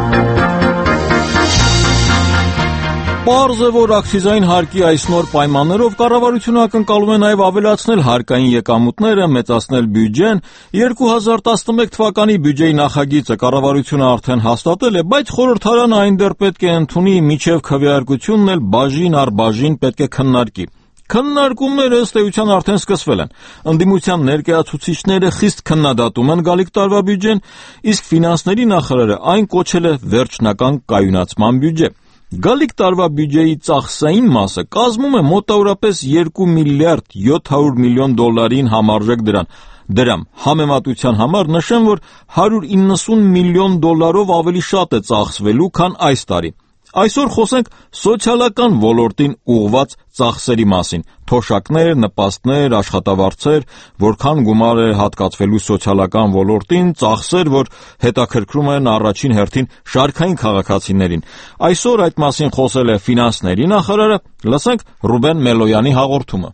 Պարզ է, որ ակցիզային հարկի այս նոր պայմաններով կառավարությունը ակնկալում է նաև ավելացնել հարկային եկամուտները, մեծացնել բյուջեն։ 2011 թվականի բյուջեի նախագիծը կառավարությունը արդեն հաստատել է, բայց խորհրդարանը այն դեռ պետք է ընդունի, մինչև քվեարկությունն էլ բաժին առ բաժին պետք է քննարկի։ Քննարկումները ըստ էության արդեն սկսվել են։ Ընդդիմության ներկայացուցիչները խիստ քննադատում են գալիք տարվա բյուջեն, իսկ ֆինանսների նախարարը այն կոչել է վերջնական կայունացման բյուջե։ Գալիք տարվա բյուջեի ծախսային մասը կազմում է մոտավորապես 2 միլիարդ 700 միլիոն դոլարին համարժեք դրամ։ Համեմատության համար նշեմ, որ 190 միլիոն դոլարով ավելի շատ է ծախսվելու, քան այս տարի։ Այսօր խոսենք սոցիալական ոլորտին ուղղված ծախսերի մասին։ Թոշակներ, նպաստներ, աշխատավարձեր, որքան գումար է հատկացվելու սոցիալական ոլորտին, ծախսեր, որ հետաքրքրում են առաջին հերթին շարքային քաղաքացիներին։ Այսօր այդ մասին խոսել է ֆինանսների նախարարը, լսենք Ռուբեն Մելոյանի հաղորդումը։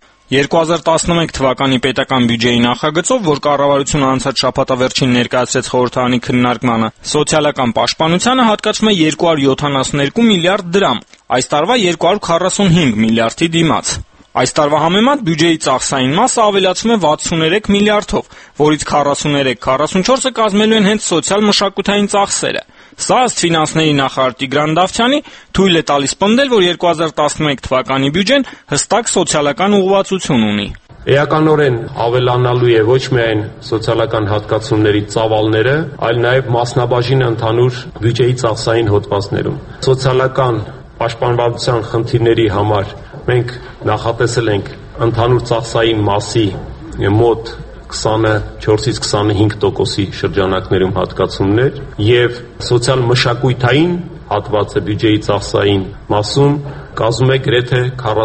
2011 թվականի պետական բյուջեի նախագծով, որ կառավարությունը անցած շաբաթավերջին ներկայացրեց խորհրդարանի քննարկմանը, սոցիալական պաշտպանությանը հատկացվում է 272 միլիարդ դրամ, այս տարվա 245 միլիարդի դիմաց։ Այս տարվա համեմատ բյուջեի ծախսային մասը ավելացում է 63 միլիարդով, որից 43-44-ը կազմելու են հենց սոցիալ-մշակութային ծախսերը։ Սա ըստ ֆինանսների նախարար Տիգրան Դավթյանի թույլ է տալիս պնդել, որ 2011 թվականի բյուջեն հստակ սոցիալական ուղղվածություն ունի։ Էականորեն ավելանալու է ոչ միայն սոցիալական հատկացումների ծավալները, այլ նաև մասնաբաժինը ընդհանուր բյուջեի ծախսային հոդվածներում։ Սոցիալական պաշտպանվածության խնդիրների համար մենք նախատեսել ենք ընդհանուր ծախսային մասի մոտ 24-ից 25% շրջանակներում հատկացումներ եւ սոցիալ-մշակութային հատվածը բյուջեի ծախսային մասում կազմում է գրեթե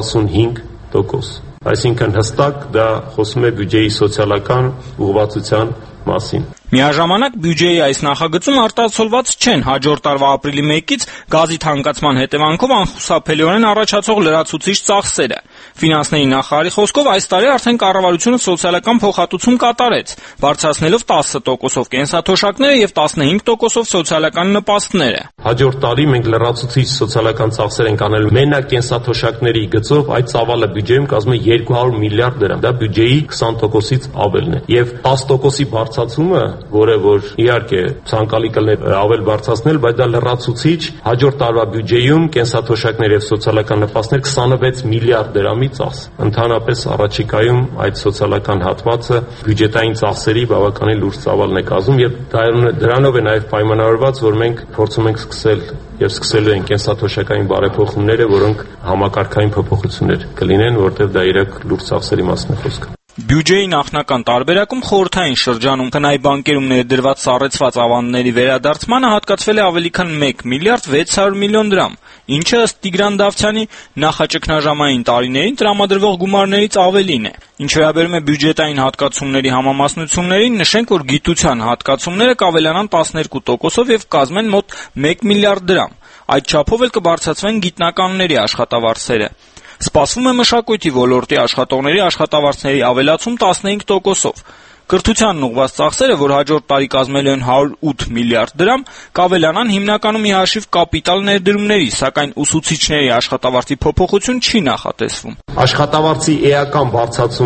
45%։ Այսինքն հստակ դա խոսում է բյուջեի սոցիալական ուղղվածության մասին։ Միաժամանակ բյուջեի այս նախագծում արտացոլված չեն հաջորդ տարվա ապրիլի 1-ից գազի թանկացման հետևանքով անխուսափելիորեն առաջացող լրացուցիչ ծախսերը։ Ֆինանսների նախարարի խոսքով այս տարի արդեն կառավարությունը սոցիալական փոխհատուցում կատարեց, բարձրացնելով 10%-ով կենսաթոշակները եւ 15%-ով սոցիալական նպաստները։ Հաջորդ տարի մենք լրացուցիչ սոցիալական ծախսեր ենք անել մենակ կենսաթոշակների գծով, այդ ծավալը բյուջեում կազմում է 200 միլիարդ դրամ, դա բյուջեի 20%-ից ավելն է։ Եվ 10%-ի բարձրացումը, որը որ իհարկե ցանկալի կլներ ավել բարձրացնել, բայց դա լրացուցիչ հաջորդ տարվա բյուջեում կենսաթոշակներ եւ սոցիալական նպաստներ 26 միլիարդ դրամի ծախս։ Ընդհանրապես առաջիկայում այդ սոցիալական հատվածը բյուջետային ծախսերի բավականին լուրջ ծավալն է կազմում եւ դրանով է նաեւ պայմանավորված, որ մենք փորձում ենք սկսել եւ սկսելու են կենսաթոշակային բարեփոխումները, որոնք համակարգային փոփոխություններ կլինեն, որտեղ դա իրոք լուրջ ծախսերի մասն է խոսքը։ Բյուջեի նախնական տարբերակում խորհրդային շրջանում տնային բանկերում ներդրված սառեցված ավանդների վերադարձմանը հատկացվել է ավելի քան 1 միլիարդ 600 միլիոն դրամ, ինչը ըստ Տիգրան Դավթյանի նախաճգնաժամային տարիներին տրամադրվող գումարներից ավելին է։ Ինչ վերաբերում է բյուջետային հատկացումների համամասնություններին, նշենք, որ գիտության հատկացումները կավելանան 12%-ով եւ կազմեն մոտ 1 միլիարդ դրամ։ Այդ չափով էլ կբարձրացվեն գիտնականների աշխատավարձերը։ Սպասվում է մշակույթի ոլորտի աշխատողների աշխատավարձների ավելացում 15%-ով։ Կրթությանն ուղղված ծախսերը, որ հաջորդ տարի կազմելու են 108 միլիարդ դրամ, կավելանան հիմնականում ի հաշիվ կապիտալ ներդրումների, սակայն ուսուցիչների աշխատավարձի փոփոխություն չի նախատեսվում։ Աշխատավարձի էական բարձրացում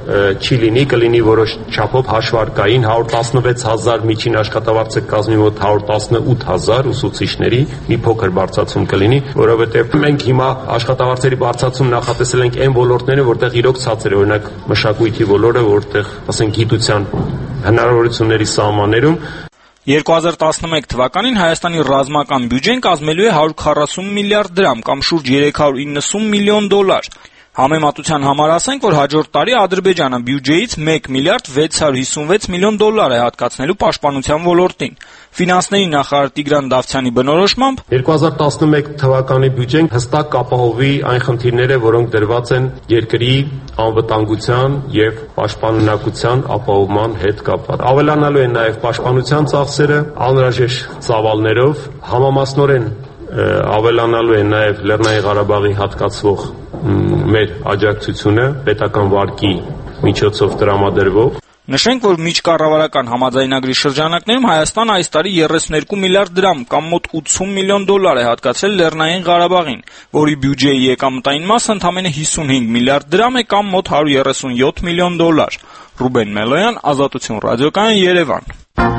չի լինի, կլինի որոշ չափով հաշվարկային 116,000 միջին աշխատավարձը կազմի մոտ 118,000 ուսուցիչների մի փոքր բարձրացում կլինի, որովհետև մենք հիմա աշխատավարձերի բարձրացում նախատեսել ենք այն ոլորտները, որտեղ իրոք ցածր է, օրինակ մշակույթի ոլորտը, որտեղ ասենք գիտության հնարավորությունների սահմաններում 2011 թվականին Հայաստանի ռազմական բյուջեն կազմելու է 140 միլիարդ դրամ կամ շուրջ 390 միլիոն դոլար։ Համեմատության համար ասենք, որ հաջորդ տարի Ադրբեջանը բյուջեից 1 միլիարդ 656 միլիոն դոլար է հատկացնելու պաշտպանության ոլորտին։ Ֆինանսների նախարար Տիգրան Դավթյանի բնորոշմամբ 2011 թվականի բյուջեն հստակ կապահովի այն խնդիրները, որոնք դրված են երկրի անվտանգության եւ պաշտպանունակության ապահովման հետ կապված։ Ավելանալու են նաեւ պաշտպանության ծախսերը անհրաժեշտ ծավալներով, համամասնորեն ավելանալու է նաև Լեռնային Ղարաբաղի հատկացվող մեր աջակցությունը պետական վարկի միջոցով տրամադրվող։ Նշենք, որ միջկառավարական համաձայնագրի շրջանակներում Հայաստանը այս տարի 32 միլիարդ դրամ կամ մոտ 80 միլիոն դոլար է հատկացրել Լեռնային Ղարաբաղին, որի բյուջեի եկամտային մասը ընդամենը 55 միլիարդ դրամ է կամ մոտ 137 միլիոն դոլար։ Ռուբեն Մելոյան, Ազատություն ռադիոկայան, Երևան։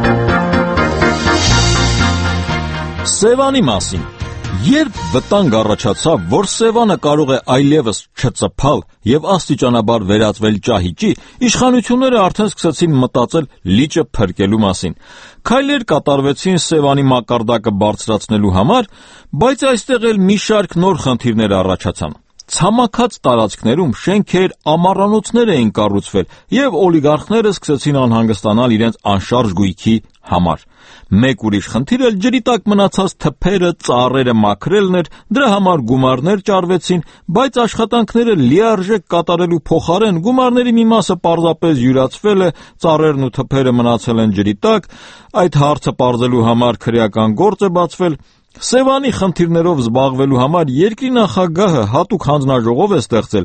Սևանի մասին։ Երբ վտանգ առաջացավ, որ Սևանը կարող է այլևս չծփալ եւ աստիճանաբար վերածվել ճահիճի, իշխանությունները արդեն սկսեցին մտածել լիճը փրկելու մասին։ Քայլեր կատարվեցին Սևանի մակարդակը բարձրացնելու համար, բայց այստեղ էլ մի շարք նոր խնդիրներ առաջացան։ Ցամաքած տարածքներում շենքեր, ամառանոցներ էին կառուցվել եւ օլիգարխները սկսեցին անհանգստանալ իրենց անշարժ գույքի համար։ Մեկ ուրիշ խնդիր էլ ջրի տակ մնացած թփերը, ծառերը մաքրելն էր, դրա համար գումարներ ճարվեցին, բայց աշխատանքները լիարժեք կատարելու փոխարեն գումարների մի մասը պարզապես յուրացվել է, ծառերն ու թփերը մնացել են ջրի տակ, այդ հարցը պարզելու համար քրեական գործ է բացվել։ Սևանի խնդիրներով զբաղվելու համար երկրի նախագահը հատուկ հանձնաժողով է ստեղծել։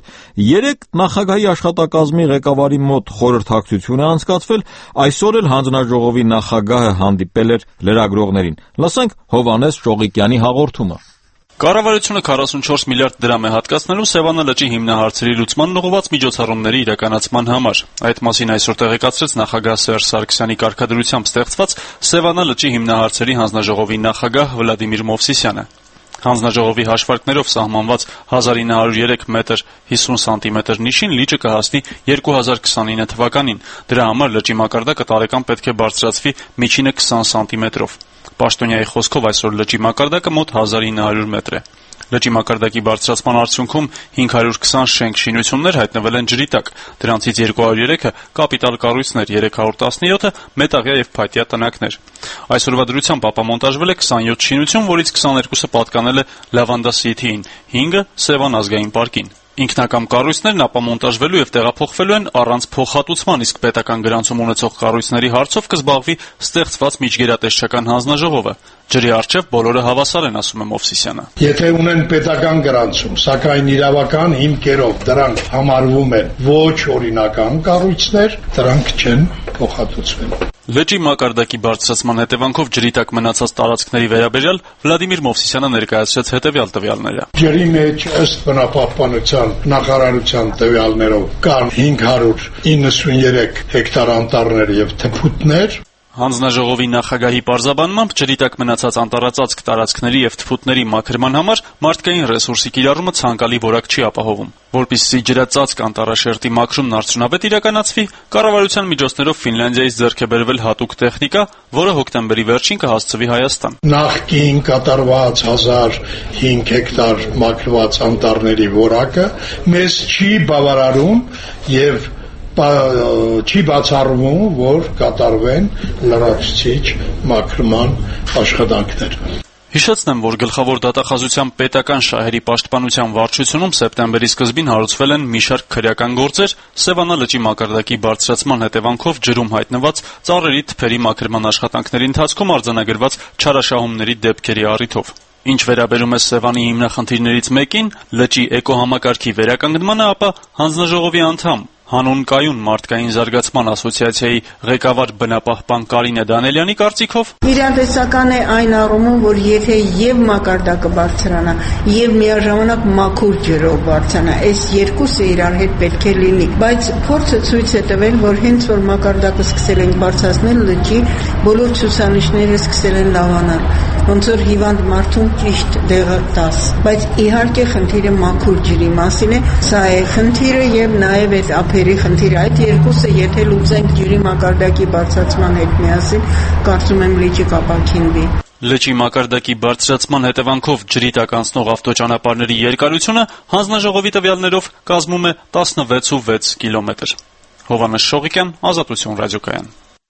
3 նախագահի աշխատակազմի ղեկավարի մոտ խորհրդակցություն է անցկացվել, այսօր էլ հանձնաժողովի նախագահը հանդիպել էր լրագրողներին։ Լսենք Հովհաննես Շողիկյանի հաղորդումը։ Կառավարությունը 44 միլիարդ դրամ է հատկացնելու Սևանը լճի հիմնահարցերի լուծման ուղղված միջոցառումների իրականացման համար։ Այդ մասին այսօր տեղեկացրեց նախագահ Սերժ Սարգսյանի կարգադրությամբ ստեղծված Սևանը լճի հիմնահարցերի հանձնաժողովի նախագահ Վլադիմիր Մովսիսյանը։ Հանձնաժողովի հաշվարկներով սահմանված 1903 մետր 50 սանտիմետր նիշին լիճը կհասնի 2029 թվականին։ Դրա համար լճի մակարդակը տարեկան պետք է բարձրացվի միջինը 20 սանտիմետրով։ Պաշտոնյայի խոսքով այսօր լճի մակարդակը մոտ 1900 մետր է։ Լճի մակարդակի բարձրացման արդյունքում 520 շենք շինություններ հայտնվել են ջրի տակ, դրանցից 203-ը կապիտալ կառույցներ, 317-ը մետաղյա եւ փայտյա տնակներ։ Այսօրվա դրությամբ ապամոնտաժվել է 27 շինություն, որից 22-ը պատկանել է Լավանդա City-ին, 5-ը Սևան ազգային պարկին։ Ինքնակամ կառույցներն ապամոնտաժվելու եւ տեղափոխվելու են առանց փոխհատուցման, իսկ պետական գրանցում ունեցող կառույցների հարցով կզբաղվի ստեղծված միջգերատեսչական հանձնաժողովը։ Ջրի առջև բոլորը հավասար են, ասում է Մովսիսյանը։ Եթե ունեն պետական գրանցում, սակայն իրավական հիմքերով դրանք համարվում են ոչ օրինական կառույցներ, դրանք չեն փոխհատուցվելու։ Լճի մակարդակի բարձրացման հետևանքով ջրի տակ մնացած տարածքների վերաբերյալ Վլադիմիր Մովսիսյանը ներկայացրեց հետևյալ տվյալները։ Ջրի մեջ ըստ բնապահպանության նախարարության տվյալներով կան 593 հեկտար անտառներ եւ թփուտներ։ Հանձնաժողովի նախագահի պարզաբանմամբ ջրի տակ մնացած անտառածածկ տարածքների եւ թփուտների մաքրման համար մարդկային ռեսուրսի կիրառումը ցանկալի որակ չի ապահովում։ Որպեսզի ջրածածկ անտառաշերտի մաքրումն արդյունավետ իրականացվի, կառավարության միջոցներով Ֆինլանդիայից ձեռք է բերվել հատուկ տեխնիկա, որը հոկտեմբերի վերջին կհասցվի Հայաստան։ Նախկին կատարված 1005 հեկտար մաքրված անտառների որակը մեզ չի բավարարում եւ չի բացառվում, որ կատարվեն լրացուցիչ մաքրման աշխատանքներ։ Հիշեցնեմ, որ գլխավոր դատախազության պետական շահերի պաշտպանության վարչությունում սեպտեմբերի սկզբին հարուցվել են մի շարք քրեական գործեր Սևանա լճի մակարդակի բարձրացման հետևանքով ջրում հայտնված ծառերի թփերի մաքրման աշխատանքների ընթացքում արձանագրված չարաշահումների դեպքերի առիթով։ Ինչ վերաբերում է Սևանի հիմնախնդիրներից մեկին, լճի էկոհամակարգի վերականգնմանը, ապա հանձնաժողովի անդամ Հանուն կայուն մարդկային զարգացման ասոցիացիայի ղեկավար բնապահպան Կարինե Դանելյանի կարծիքով իրատեսական է այն առումով, որ եթե եւ մակարդակը բարձրանա եւ միաժամանակ մաքուր ջրով բարձրանա, այս երկուսը իրար հետ պետք է լինի, բայց փորձը ցույց է տվել, որ հենց որ մակարդակը սկսել են բարձրացնել լճի, բոլոր ցուցանիշները սկսել են լավանալ, ոնց որ հիվանդ մարդուն ճիշտ դեղը տաս, բայց իհարկե խնդիրը մաքուր ջրի մասին է, սա է խնդիրը եւ նաեւ այդ ափերի խնդիրը, այդ երկուսը եթե լուծենք ջրի մակարդակի բարձրացման հետ միասին, կարծում եմ լիճը կապակինվի։ Լճի մակարդակի բարձրացման հետևանքով ջրի տակ անցնող ավտոճանապարհների երկարությունը հանձնաժողովի տվյալներով կազմում է 16.6 կիլոմետր։ Հովհաննես Շողիկյան, Ազատություն ռադիոկայան։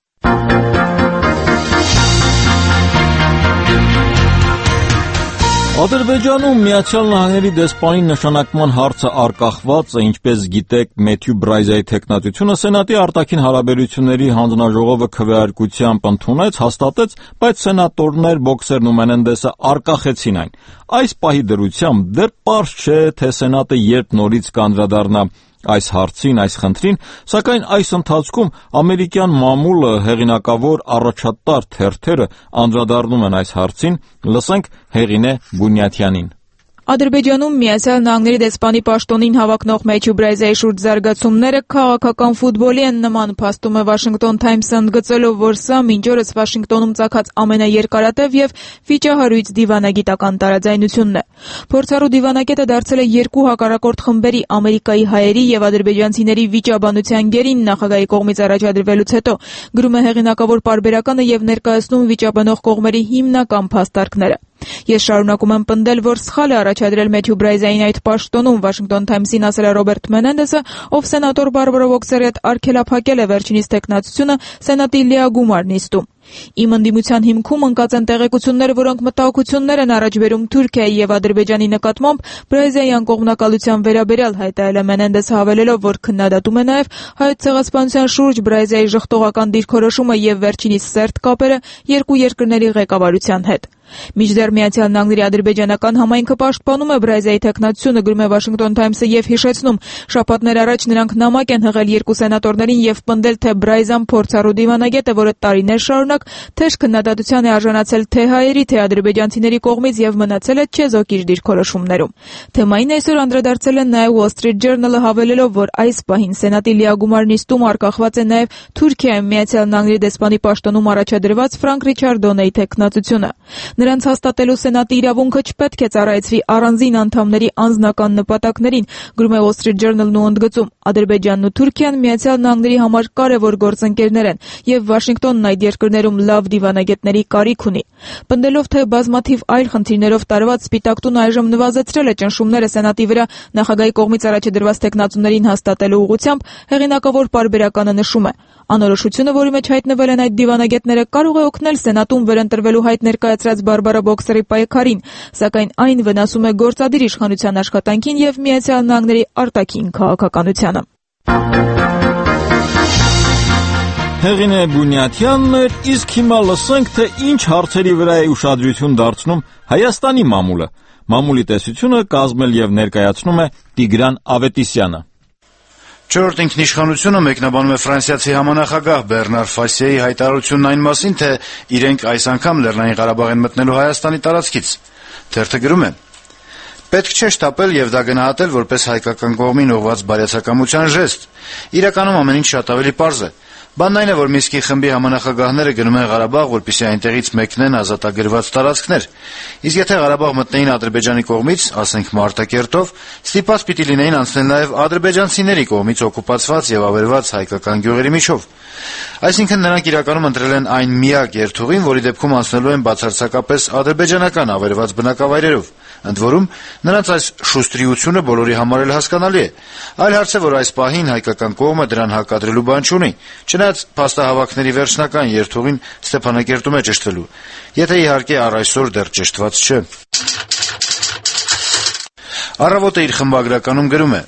Ադրբեջանում Միացյալ Նահանգների դեսպանի նշանակման հարցը արկախված է, ինչպես գիտեք, Մեթյու Բրայզայի թեկնածությունը Սենատի արտաքին հարաբերությունների հանձնաժողովը քվեարկությամբ ընդունեց, հաստատեց, բայց սենատորներ Բոքսերն ու Մենենդեսը արկախեցին այն։ Այս պահի դրությամբ դեռ պարզ չէ, թե Սենատը երբ նորից կանդրադառնա այս հարցին, այս խնդրին, սակայն այս ընթացքում ամերիկյան մամուլը, հեղինակավոր առաջատար թերթերը անդրադառնում են այս հարցին, լսենք Հեղինե Բունյաթյանին։ Ադրբեջանում Միացյալ Նահանգների դեսպանի պաշտոնին հավակնող Մեթյու Բրայզայի շուրջ զարգացումները քաղաքական ֆուտբոլի են նման, փաստում է Washington Times-ը ընդգծելով, որ սա մինչ օրս Վաշինգտոնում ծագած ամենաերկարատև եւ վիճահարույց դիվանագիտական տարաձայնությունն է։ Փորձառու դիվանագետը դարձել է երկու հակառակորդ խմբերի՝ Ամերիկայի հայերի եւ ադրբեջանցիների վիճաբանության գերին նախագահի կողմից առաջադրվելուց հետո, գրում է հեղինակավոր պարբերականը եւ ներկայացնում վիճաբանող կողմերի հիմնական փաստարկները։ Ես շարունակում եմ պնդել, որ սխալ է առաջադրել Մեթյու Բրայզային այդ պաշտոնում, Washington Times-ին ասել է Ռոբերտ Մենենդեսը, ով սենատոր Բարբարա Բոքսերի հետ արգելափակել է վերջինիս տեխնացությունը Սենատի լիագումար նիստում։ Իմ ընդդիմության հիմքում ընկած են տեղեկություններ, որոնք մտահոգություններ են առաջ բերում Թուրքիայի եւ Ադրբեջանի նկատմամբ Բրայզայի անկողմնակալության վերաբերյալ, հայտարարել է Մենենդեսը, հավելելով, որ քննադատում է նաեւ հայոց ցեղասպանության շուրջ Բրայզայի ժխտողական դիրքորոշումը եւ վերջինիս սերտ կապերը երկու երկրների ղեկավարության հետ։ Մինչդեռ Միացյալ Նահանգների ադրբեջանական համայնքը պաշտպանում է Բրայզայի թեկնածությունը, գրում է Washington Times-ը եւ հիշեցնում, շաբաթներ առաջ նրանք նամակ են հղել երկու սենատորներին եւ պնդել, թե Բրայզան փորձառու դիվանագետը, որը տարիներ շարունակ թեժ քննադատության է արժանացել թե հայերի, թե ադրբեջանցիների կողմից եւ մնացել է չեզոքիչ դիրքորոշումներում։ Թեմային այսօր անդրադարձել են նաեւ Wall Street Journal-ը, հավելելով, որ այս պահին Սենատի լիագումար նիստում արկախված է նաեւ Թուրքիայում Միացյալ Նահանգների դեսպանի պաշտոնում առաջադրված Ֆրանկ Ռիչարդ Դոնեի թեկնածությունը։ Նրանց հաստատելու Սենատի իրավունքը չպետք է ծառայեցվի առանձին անդամների անձնական նպատակներին, գրում է Wall Street Journal-ն ու ընդգծում, Ադրբեջանն ու Թուրքիան Միացյալ Նահանգների համար կարևոր գործընկերներ են եւ Վաշինգտոնն այդ երկրներում լավ դիվանագետների կարիք ունի։ Պնդելով, թե բազմաթիվ այլ խնդիրներով տարված Սպիտակ տունը այժմ նվազեցրել է ճնշումները Սենատի վրա նախագահի կողմից առաջադրված տեխնացուներին հաստատելու ուղղությամբ, հեղինակավոր պարբերականը նշում է. Անորոշությունը, որի մեջ հայտնվել են այդ դիվանագետները, կարող է օգնել Սենատում վերընտրվելու հայտ ներկայացրած Բարբարա Բոքսերի պայքարին, սակայն այն վնասում է գործադիր իշխանության աշխատանքին եւ Միացյալ Նահանգների արտաքին քաղաքականությանը։ Հեղինե Բունյաթյանն էր, իսկ հիմա լսենք, թե ինչ հարցերի վրա է ուշադրություն դարձնում Հայաստանի մամուլը։ Մամուլի տեսությունը կազմել եւ ներկայացնում է Տիգրան Ավետիսյանը։ Չորրորդ ինքնիշխանությունը մեկնաբանում է ֆրանսիացի համանախագահ Բեռնար Ֆասիեի հայտարարությունն այն մասին, թե իրենք այս անգամ Լեռնային Ղարաբաղ են մտնելու Հայաստանի տարածքից։ Թերթը գրում է. Պետք չէ շտապել եւ դա գնահատել որպես հայկական կողմին ուղղված բարյացակամության ժեստ։ Իրականում ամեն ինչ շատ ավելի պարզ է։ Բանն այն է, որ Մինսկի խմբի համանախագահները գնում են Ղարաբաղ, որպեսզի այնտեղից մեկնեն ազատագրված տարածքներ։ Իսկ եթե Ղարաբաղ մտնեին Ադրբեջանի կողմից, ասենք Մարտակերտով, ստիպված պիտի լինեին անցնել նաև ադրբեջանցիների կողմից օկուպացված եւ ավերված հայկական գյուղերի միջով։ Այսինքն նրանք իրականում ընտրել են այն միակ երթուղին, որի դեպքում անցնելու են բացարձակապես ադրբեջանական ավերված բնակավայրերով։ Ընդ որում, նրանց այս շուստրիությունը բոլորի համար էլ հասկանալի է։ Այլ հարց է, որ այս պահին հայկական կողմը դրան հակադրելու բան չունի, չնայած փաստահավաքների վերջնական երթուղին Ստեփանակերտում է ճշտվելու, եթե իհարկե առ այսօր դեռ ճշտված չէ։ Առավոտը իր խմբագրականում գրում է.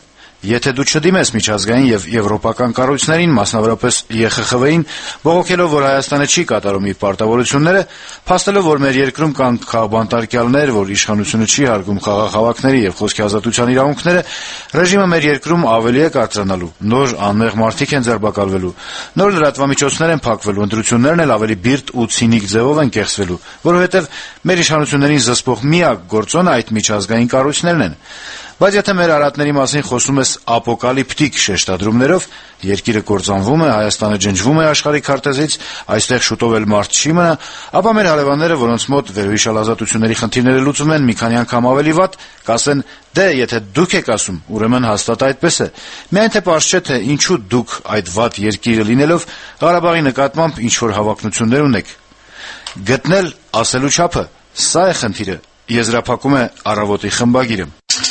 Եթե դու չդիմես միջազգային եւ եվրոպական կառույցներին, մասնավորապես ԵԽԽՎ-ին, բողոքելով, որ Հայաստանը չի կատարում իր պարտավորությունները, փաստելով, որ մեր երկրում կան քաղբանտարկյալներ, որ իշխանությունը չի հարգում խաղաղ հավաքների եւ խոսքի ազատության իրավունքները, ռեժիմը մեր երկրում ավելի է կարծրանալու, նոր անմեղ մարդիկ են ձերբակալվելու, նոր լրատվամիջոցներ են փակվելու, ընտրություններն էլ ավելի բիրտ ու ցինիկ ձևով են կեղծվելու, որովհետեւ մեր իշխանություններին զսպող միակ գործոնը այդ միջազգային կառույցներն են։ Բայց եթե մեր արատների մասին խոսում ես ապոկալիպտիկ շեշտադրումներով, երկիրը կործանվում է, Հայաստանը ջնջվում է աշխարհի քարտեզից, այստեղ շուտով էլ մարդ չի մնա, ապա մեր հարևանները, որոնց մոտ վերոհիշյալ ազատությունների խնդիրները լուծում են մի քանի անգամ ավելի վատ, կասեն՝ դե եթե դուք եք ասում, ուրեմն հաստատ այդպես է։ Միայն թե պարզ չէ, թե ինչու դուք այդ վատ երկիրը լինելով Ղարաբաղի նկատմամբ ինչ որ հավակնություններ ունեք։ Գտնել ասելու չափը, սա է խնդիրը, եզրափակում է Առավոտի խմբագիրը։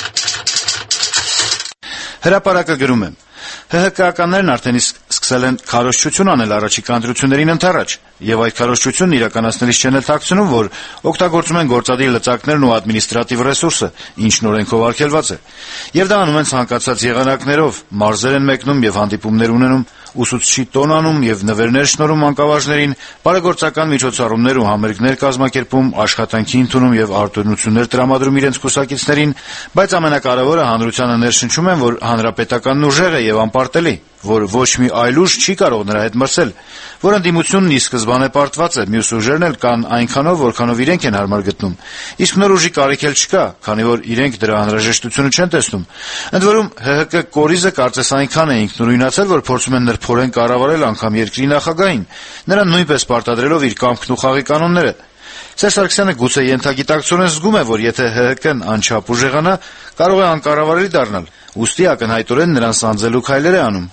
Հրապարակը գրում է. ՀՀԿ-ականներն արդեն սկսել են քարոզչություն անել առաջիկա ընտրություններին ընդառաջ, եւ այդ քարոզչությունն իրականացնելիս չեն էլ թաքցնում, որ օգտագործում են գործադիր լծակներն ու ադմինիստրատիվ ռեսուրսը, ինչն օրենքով արգելված է, եւ դա անում են ցանկացած եղանակներով, մարզեր են մեկնում եւ հանդիպումներ ունենում, ուսուցչի տոն անում եւ նվերներ շնորհում անկավաժներին, բարեգործական միջոցառումներ ու համերգներ կազմակերպում, աշխատանքի ընդունում եւ արտոնություններ տրամադրում իրենց կուսակիցներին, բայց ամենակարևորը հանրությանը ներշնչում են, որ հանրապետականն ուժեղ է եւ անպարտելի, որ ոչ մի այլ ուժ չի կարող նրա հետ մրցել, որ ընդդիմությունն ի սկզբանե պարտված է, մյուս ուժերն էլ կան այնքանով, որքանով իրենք են հարմար գտնում, իսկ նոր ուժի կարիք էլ չկա, քանի որ իրենք դրա անհրաժեշտությունը չեն տեսնում։ Ընդ որում ՀՀԿ կորիզը կարծես այնքան է ինքնուրույնացել, որ փորձում են նրբորեն կառավարել անգամ երկրի նախագահին, նրան նույնպես պարտադրելով իր կամքն ու խաղի կանոնները։ Սերժ Սարգսյանը գուցե ենթագիտակցորեն զգում է, որ եթե ՀՀԿ-ն անչափ ուժեղանա, կարող է անկառավարելի դառնալ, ուստի ակնհայտորեն նրան սանձելու քայլեր է անում։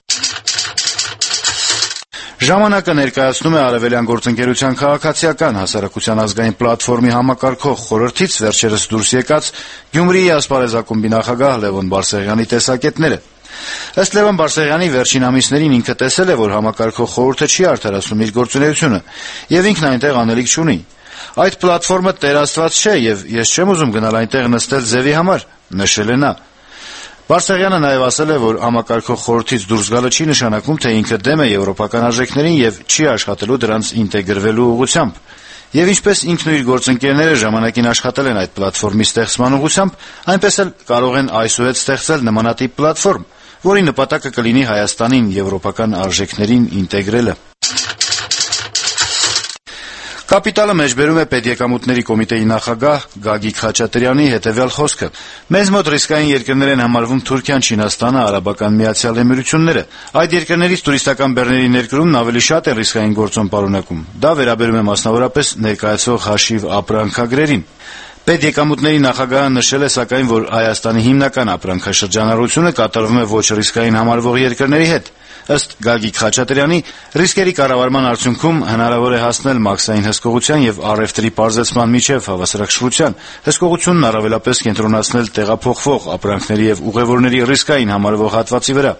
Ժամանակը ներկայացնում է Արևելյան գործընկերության քաղաքացիական հասարակության ազգային պլատֆորմի համակարգող խորհրդից վերջերս դուրս եկած Գյումրիի ասպարեզակումբի նախագահ Լևոն Բարսեղյանի տեսակետները։ Ըստ Լևոն Բարսեղյանի վերջին ամիսներին ինքը տեսել է, որ համակարգող խորհուրդը չի արդարացնում իր գործունեությունը եւ ինքն այնտեղ անելիք չունի։ Այդ պլատֆորմը տերաստված չէ եւ ես չեմ ուզում գնալ այնտեղ նստել ձևի համար, նշել է նա։ Բարսեղյանը նաև ասել է, որ համակարգող խորհրդից դուրս գալը չի նշանակում, թե ինքը դեմ է եվրոպական արժեքներին եւ չի աշխատելու դրանց ինտեգրվելու ուղղությամբ։ Եվ ինչպես ինքն ու իր գործընկերները ժամանակին աշխատել են այդ պլատֆորմի ստեղծման ուղղությամբ, այնպես էլ կարող են այսուհետ ստեղծել նմանատիպ պլատֆորմ, որի նպատակը կլինի Հայաստանին եվրոպական արժեքներին ինտեգրելը։ Կապիտալը մեջբերում է Պետեկամուտների կոմիտեի նախագահ Գագիկ Խաչատրյանի հետևյալ խոսքը. «Մեզ մոտ ռիսկային երկրներ են համարվում Թուրքիան, Չինաստանը, Արաբական Միացյալ Էմիրությունները։ Այդ երկրներից տուրիստական բեռների ներկրումն ավելի շատ է ռիսկային գործոն պարունակում։ Դա վերաբերում է մասնավորապես ներկայացվող հաշիվ ապրանքագրերին»։ Պետեկամուտների նախագահը նշել է սակայն, որ Հայաստանի հիմնական ապրանքաշրջանառությունը կատարվում է ոչ ռիսկային համարվող երկրների հետ։ Ըստ Գագիկ Խաչատրյանի, ռիսկերի կառավարման արդյունքում հնարավոր է հասնել մաքսային հսկողության եւ առևտրի պարզեցման միջև հավասարակշռության, հսկողությունն առավելապես կենտրոնացնել տեղափոխվող ապրանքների եւ ուղևորների ռիսկային համարվող հատվածի վրա։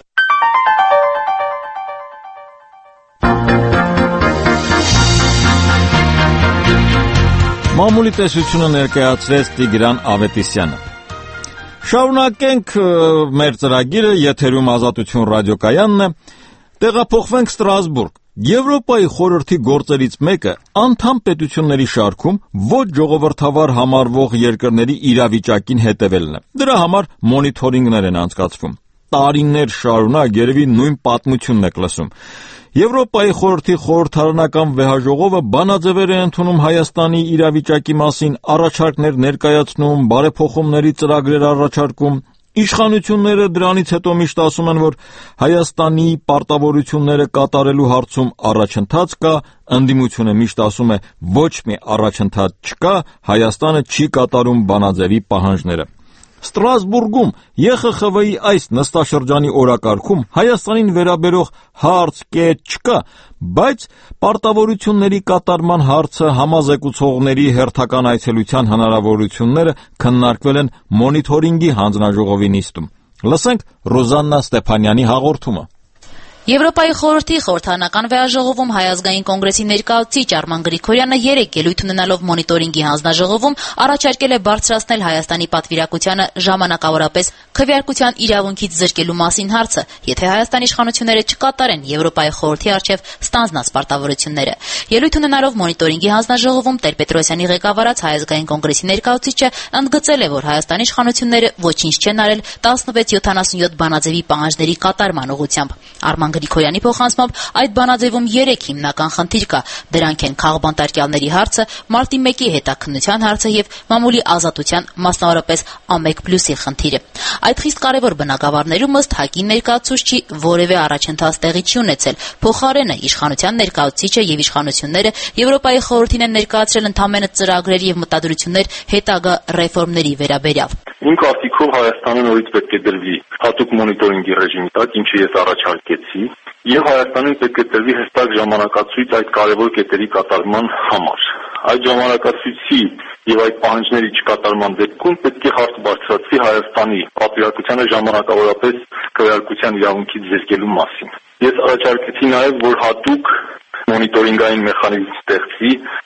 Մամուլի տեսությունը ներկայացրեց Տիգրան Ավետիսյանը։ Շարունակենք մեր ծրագիրը, եթերում Ազատություն ռադիոկայանն է։ Տեղափոխվենք Ստրասբուրգ։ Եվրոպայի խորհրդի գործերից մեկը անդամ պետությունների շարքում ոչ ժողովրդավար համարվող երկրների իրավիճակին հետևելն է։ Դրա համար մոնիթորինգներ են անցկացվում։ Տարիներ շարունակ երևի նույն պատմությունն եք լսում։ Եվրոպայի խորհրդի խորհրդարանական վեհաժողովը բանաձևեր է ընդունում Հայաստանի իրավիճակի մասին, առաջարկներ ներկայացնում, բարեփոխումների ծրագրեր առաջարկում։ Իշխանությունները դրանից հետո միշտ ասում են, որ Հայաստանի պարտավորությունները կատարելու հարցում առաջընթաց կա, ընդդիմությունը միշտ ասում է ոչ մի առաջընթաց չկա, Հայաստանը չի կատարում բանաձևի պահանջները։ Ստրասբուրգում ԵԽԽՎ-ի այս նստաշրջանի օրակարգում Հայաստանին վերաբերող հարց կետ չկա, բայց պարտավորությունների կատարման հարցը համազեկուցողների հերթական այցելության հնարավորությունները քննարկվել են մոնիթորինգի հանձնաժողովի նիստում։ Լսենք Ռոզաննա Ստեփանյանի հաղորդումը։ Եվրոպայի խորհրդի խորհրդանական վեաժողովում Հայ ազգային կոնգրեսի ներկայացուցիչ Արման Գրիգորյանը երեկ ելույթ ունենալով մոնիտորինգի հանձնաժողովում առաջարկել է բարձրացնել Հայաստանի պատվիրակությանը ժամանակավորապես քվեարկության իրավունքից զրկելու մասին հարցը, եթե Հայաստանի իշխանությունները չկատարեն Եվրոպայի խորհրդի առջև ստանձնած պարտավորությունները։ Ելույթ ունենալով մոնիտորինգի հանձնաժողովում Տեր-Պետրոսյանի ղեկավարած Հայ ազգային կոնգրեսի ներկայացուցիչը ընդգծել է, որ Հայաստանի իշխանությունները ոչինչ չեն արել 1677 բանաձևի պահանջների կատարման ուղղությամբ։ Արման Գրիգորյանի փոխանցմամբ այդ բանաձևում 3 հիմնական խնդիր կա. դրանք են քաղբանտարկյալների հարցը, մարտի 1-ի հետաքննության հարցը եւ մամուլի ազատության, մասնավորապես A1+-ի խնդիրը։ Այդ խիստ կարևոր բնագավառներում ըստ ՀԱԿ-ի ներկայացուցչի որևէ առաջընթաց տեղի չի ունեցել։ Փոխարենը իշխանության ներկայացուցիչը եւ իշխանությունները Եվրոպայի խորհրդին են ներկայացրել ընդամենը ծրագրեր եւ մտադրություններ հետագա ռեֆորմների վերաբերյալ։ Իմ կարծիքով Հայաստանը նորից պետք է դրվի հատուկ մոնիտորինգի ռեժիմի տակ, ինչը ես առաջարկեցի, եւ Հայաստանին պետք է տրվի հստակ ժամանակացույց այդ կարևոր կետերի կատարման համար։ Այդ ժամանակացույցի եւ այդ պահանջների չկատարման դեպքում պետք է հարց բարձրացվի Հայաստանի պատվիրակությանը ժամանակավորապես քվեարկության իրավունքից զրկելու մասին։ Ես առաջարկեցի նաեւ, որ հատուկ մոնիտորինգային մեխանիզմ ստեղծվի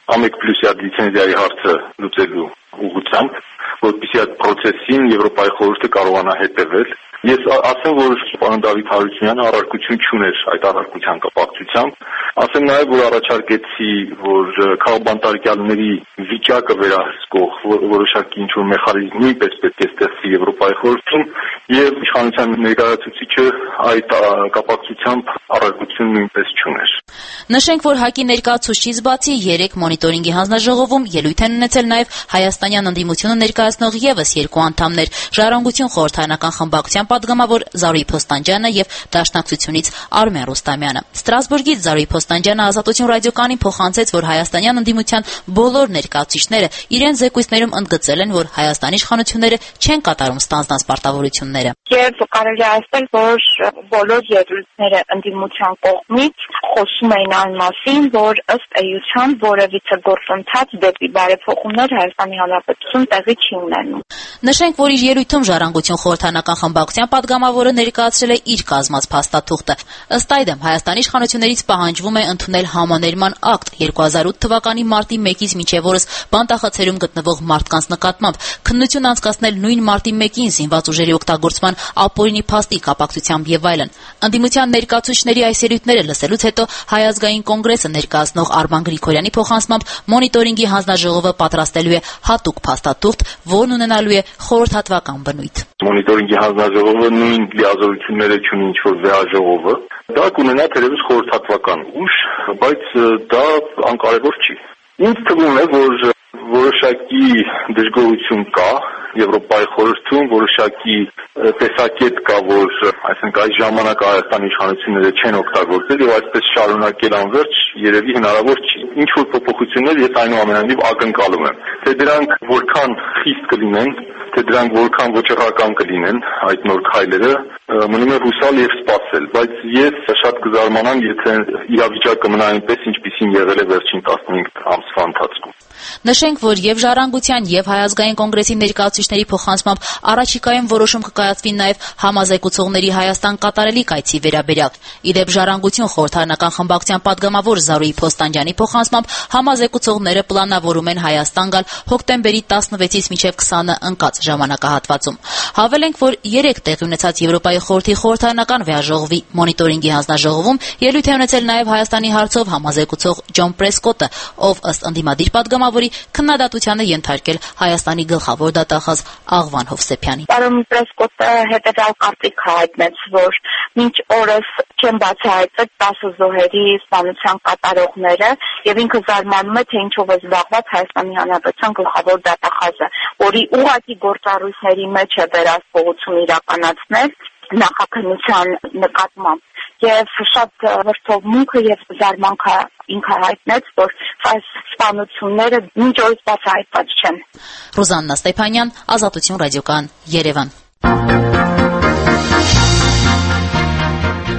A1+ լիցենզիայի հարցը լուծելու ուղղությամբ, որպեսզի այդ process-ին Եվրոպայի խորհուրդը կարողանա հետևել։ Ես ասեմ, որ պարոն Դավիթ Հարությունյանը առարկություն չուներ այդ առարկության կապակցությամբ։ Ասեմ նաև, որ առաջարկեցի, որ քաղբանտարկյալների վիճակը վերահսկող որոշակի ինչ-որ մեխանիզմ նույնպես պետք է ստեղծվի Եվրոպայի խորհրդում, եւ իշխանության ներկայացուցիչը այդ կապակցությամբ առարկություն նույնպես չուներ։ Նշենք, որ ՀԱԿ-ի ներկայացուցչից բացի 3 մոնիտորինգի հանձնաժողովում ելույթ են ունեցել նաև հայաստանյան ընդդիմությունը ներկայացնող եւս 2 անդամներ՝ Ժառանգություն խորհրդարանական խմբակցության պատգամավոր Զարուհի Փոստանջյանը եւ Դաշնակցությունից Արմեն Ռուստամյանը։ Ստրասբուրգից Զարուհի Փոստանջյանը Ազատություն ռադիոկայանին փոխանցեց, որ հայաստանյան ընդդիմության բոլոր ներկայացուցիչները իրենց զեկույցներում ընդգծել են, որ Հայաստանի իշխանությունները չեն կատարում ստանձնած պարտավորությունները։ Եվ կարելի է ասել, որ բոլոր ելույթները ընդդիմության կողմից խոսում էին այն մասին, որ ըստ էության որևիցե գործընթաց դեպի բարեփոխումներ Հայաստանի Հանրապետություն տեղի չի ունենում։ Նշենք, որ իր ելույթում Ժառանգություն խորհրդարանական խմբակցության պատգամավորը ներկայացրել է իր կազմած փաստաթուղթը։ Ըստ այդմ Հայաստանի իշխանություններից պահանջվում է ընդունել համաներման ակտ 2008 թվականի մարտի 1-ից մինչև օրս բանտախցերում գտնվող մարդկանց նկատմամբ, քննություն անցկացնել նույն մարտի 1-ին զինված ուժերի օգտագործման ապօրինի փաստի կապակցությամբ եւ այլն։ Ընդդիմության ներկայացուցիչների այս ելույթները լսելուց հետո Հայ ազգային կոնգրեսը ներկայացնող Արման Գրիգորյանի փոխանցմամբ մոնիտորինգի հանձնաժողովը պատրաստելու է հատուկ փաստաթուղթ, որն ունենալու է խորհրդատվական բնույթ։ Մոնիտորինգի հանձնաժողովը նույն լիազորությունները չունի ինչ որ վեաժողովը, դա կունենա թերևս խորհրդատվական ուժ, բայց դա անկարևոր չի։ Ինձ թվում է, որ որոշակի դժգոհություն կա Եվրոպայի խորհրդում, որոշակի տեսակետ կա, որ այսինքն այս ժամանակ Հայաստանի իշխանությունները չեն օգտագործել եւ այսպես շարունակել անverջ երևի հնարավոր չի։ Ինչ որ փոփոխություններ ես այնուամենայնիվ ակնկալում եմ, թե դրանք որքան խիստ կլինեն, թե դրանք որքան ոչռական կլինեն այդ նոր քայլերը, մնում է հուսալ եւ սպասել, բայց ես շատ կզարմանամ, եթե իրավիճակը մնա այնպես, ինչպիսին եղել է վերջին 15 ամսվա ընթացքում։ Նշենք, որ եւ Ժառանգության եւ Հայ ազգային կոնգրեսի ներկայացուցիչների փոխանցմամբ առաջիկայում որոշում կկայացվի նաեւ համազեկուցողների Հայաստան կատարելի կայցի վերաբերյալ։ Իդեպ Ժառանգություն խորհրդարանական խմբակցության պատգամավոր Զարուհի Փոստանջյանի փոխանցմամբ համազեկուցողները պլանավորում են Հայաստան գալ հոկտեմբերի 16-ից մինչև 20-ը ընկած ժամանակահատվածում։ Հավելենք, որ 3 տեղի ունեցած Եվրոպայի խորհրդի խորհրդարանական վեաժողովի մոնիտորինգի հանձնաժողովում ելույթ է ունեցել նաեւ Հայաստանի հարցով համազեկուցող Ջոն Պրեսկոտը, ով ըստ ընդդիմադիր պատգամավորի քննադատությանը ենթարկել Հայաստանի գլխավոր դատախազ Աղվան Հովսեփյանին։ Պարոն Պրեսկոտը հետևյալ կարծիք հայտնեց, որ մինչ օրս չեն բացահայտել 10 զոհերի սպանության կատարողները եւ ինքը զարմանում է, թե ինչով է զբաղված Հայաստանի Հանրապետության գլխավոր դատախազը, որի ուղղակի գործառույթների մեջ է վերահսկողություն իրականացնել նախաքննության նկատմամբ եւ շատ վրդովմունքը եւ զարմանքը ինքը հայտնեց, որ այս սպանությունները մինչ օրս բացահայտված չեն։ Ռուզաննա Ստեփանյան, Ազատություն ռադիոկայան, Երևան։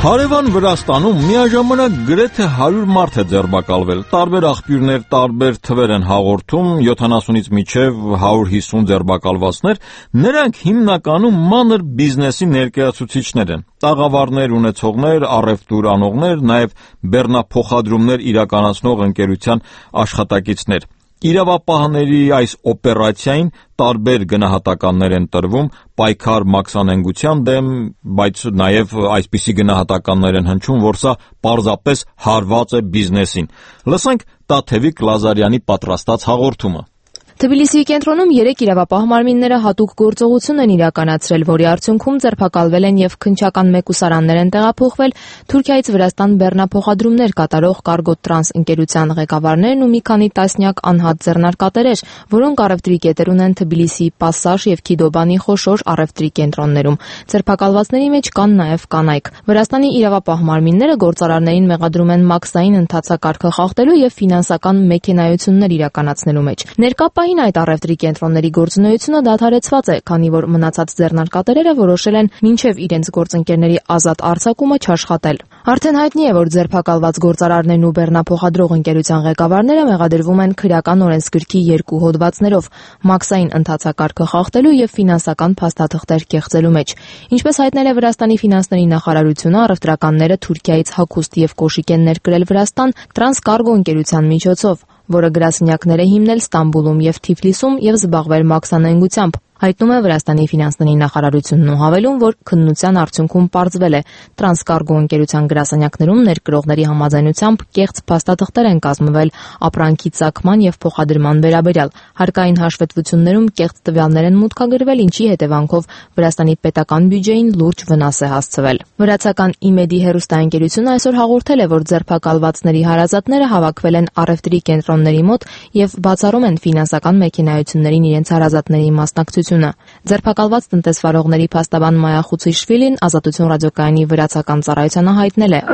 Հարևան Վրաստանում միաժամանակ գրեթե 100 մարդ է ձերբակալվել։ Տարբեր աղբյուրներ տարբեր թվեր են հաղորդում, 70-ից մինչև 150 ձերբակալվածներ, նրանք հիմնականում մանր բիզնեսի ներկայացուցիչներ են։ Տաղավարներ ունեցողներ, առևտուր անողներ, նաև բեռնափոխադրումներ իրականացնող ընկերության աշխատակիցներ։ Իրավապահների այս օպերացիային տարբեր գնահատականներ են տրվում պայքար մաքսանենգության դեմ, բայց նաև այսպիսի գնահատականներ են հնչում, որ սա պարզապես հարված է բիզնեսին։ Լսենք Տաթևիկ Լազարյանի պատրաստած հաղորդումը։ Թբիլիսիի կենտրոնում 3 իրավապահ մարմինները հատուկ գործողություն են իրականացրել, որի արդյունքում ձերբակալվել են եւ քննչական մեկուսարաններ են տեղափոխվել Թուրքիայից Վրաստան բեռնափոխադրումներ կատարող Կարգոտրans ընկերության ղեկավարներն ու մի քանի տասնյակ անհատ ձեռնարկատերեր, որոնք առևտրի կետեր ունեն Թբիլիսիի Պասաժ եւ Քիդոբանի խոշոր առևտրի կենտրոններում։ Ձերբակալվածների մեջ կան նաեւ կանայք։ Վրաստանի իրավապահ մարմինները գործարարներին մեղադրում են մաքսային ընթացակարգը խախտելու եւ ֆինանսական մեքենայություններ իրականացնելու մեջ։ Ներկա այդ առևտրի կենտրոնների գործունեությունը դադարեցված է, քանի որ մնացած ձեռնարկատերերը որոշել են մինչև իրենց գործընկերների ազատ արձակումը չաշխատել։ Արդեն հայտնի է, որ ձերբակալված գործարարներն ու բեռնափոխադրող ընկերության ղեկավարները մեղադրվում են քրեական օրենսգրքի 2 հոդվածներով՝ մաքսային ընթացակարգը խախտելու եւ ֆինանսական փաստաթղթեր կեղծելու մեջ։ Ինչպես հայտնել է Վրաստանի ֆինանսների նախարարությունը, առևտրականները Թուրքիայից հագուստ եւ կոշիկ են ներկրել Վրաստան Տրանսկարգո ընկերության միջոցով, որը գրասենյակներ է հիմնել Ստամբուլում եւ Թիֆլիսում եւ զբաղվել մաքսանենգությամբ։ Հայտնում է Վրաստանի ֆինանսների նախարարությունն ու հավելում, որ քննության արդյունքում պարզվել է Տրանսկարգո ընկերության գրասենյակներում ներկրողների համաձայնությամբ կեղծ փաստաթղթեր են կազմվել ապրանքի ծագման եւ փոխադրման վերաբերյալ։ Հարկային հաշվետվություններում կեղծ տվյալներ են մուտքագրվել, ինչի հետևանքով Վրաստանի պետական բյուջեին լուրջ վնաս է հասցվել։ Վրացական Իմեդի հեռուստաընկերությունը այսօր հաղորդել է, որ ձերբակալվածների հարազատները հավաքվել են առևտրի կենտրոնների մոտ եւ բացառում են ֆինանսական մեքենայություններին իրենց հարազատների մասնակցությունը։ Ձերբակալված տնտեսվարողների փաստաբան Մայա Խուցիշվիլին Ազատություն ռադիոկայանի վրացական ծառայությանը հայտնել է.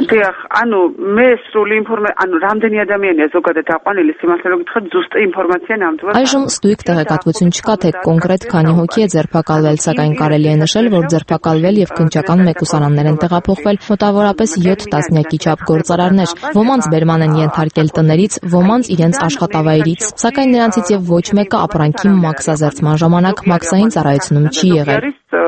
Այժմ ստույգ տեղեկատվություն չկա, թե կոնկրետ քանի հոգի է ձերբակալվել, սակայն կարելի է նշել, որ ձերբակալվել եւ քննչական մեկուսարաններ են տեղափոխվել մոտավորապես 7 տասնյակի չափ գործարարներ։ Ոմանց բերման են ենթարկել տներից, ոմանց իրենց աշխատավայրից, սակայն նրանցից եւ ոչ մեկը ապրանքի մաքսազերծման ժամանակ մաքսային ծառայությունում չի եղել,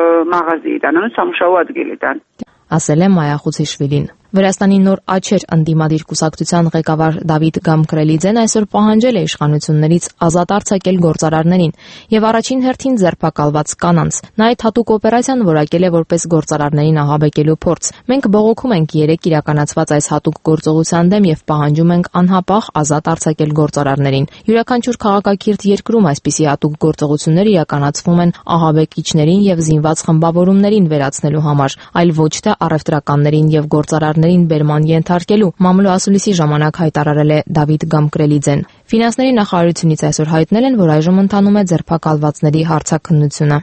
ասել է Մայա Խուցիշվիլին։ Վրաստանի նոր աչեր ընդդիմադիր կուսակցության ղեկավար Դավիթ Գամկրելիձեն այսօր պահանջել է իշխանություններից ազատ արձակել գործարարներին եւ առաջին հերթին ձերբակալված կանանց։ Նա այդ հատուկ օպերացիան որակել է որպես գործարարներին ահաբեկելու փորձ։ Մենք բողոքում ենք 3 իրականացված այս հատուկ գործողության դեմ եւ պահանջում ենք անհապաղ ազատ արձակել գործարարներին։ Յուրաքանչյուր քաղաքակիրթ երկրում այսպիսի հատուկ գործողություններ իրականացվում են ահաբեկիչներին եւ զինված խմբավորումներին վերացնելու համար, այլ ոչ թե առևտրականներին եւ գործարարներին բերման ենթարկելու, մամլո ասուլիսի ժամանակ հայտարարել է Դավիթ Գամկրելիձեն։ Ֆինանսների նախարարությունից այսօր հայտնել են, որ այժմ ընթանում է ձերբակալվածների հարցաքննությունը։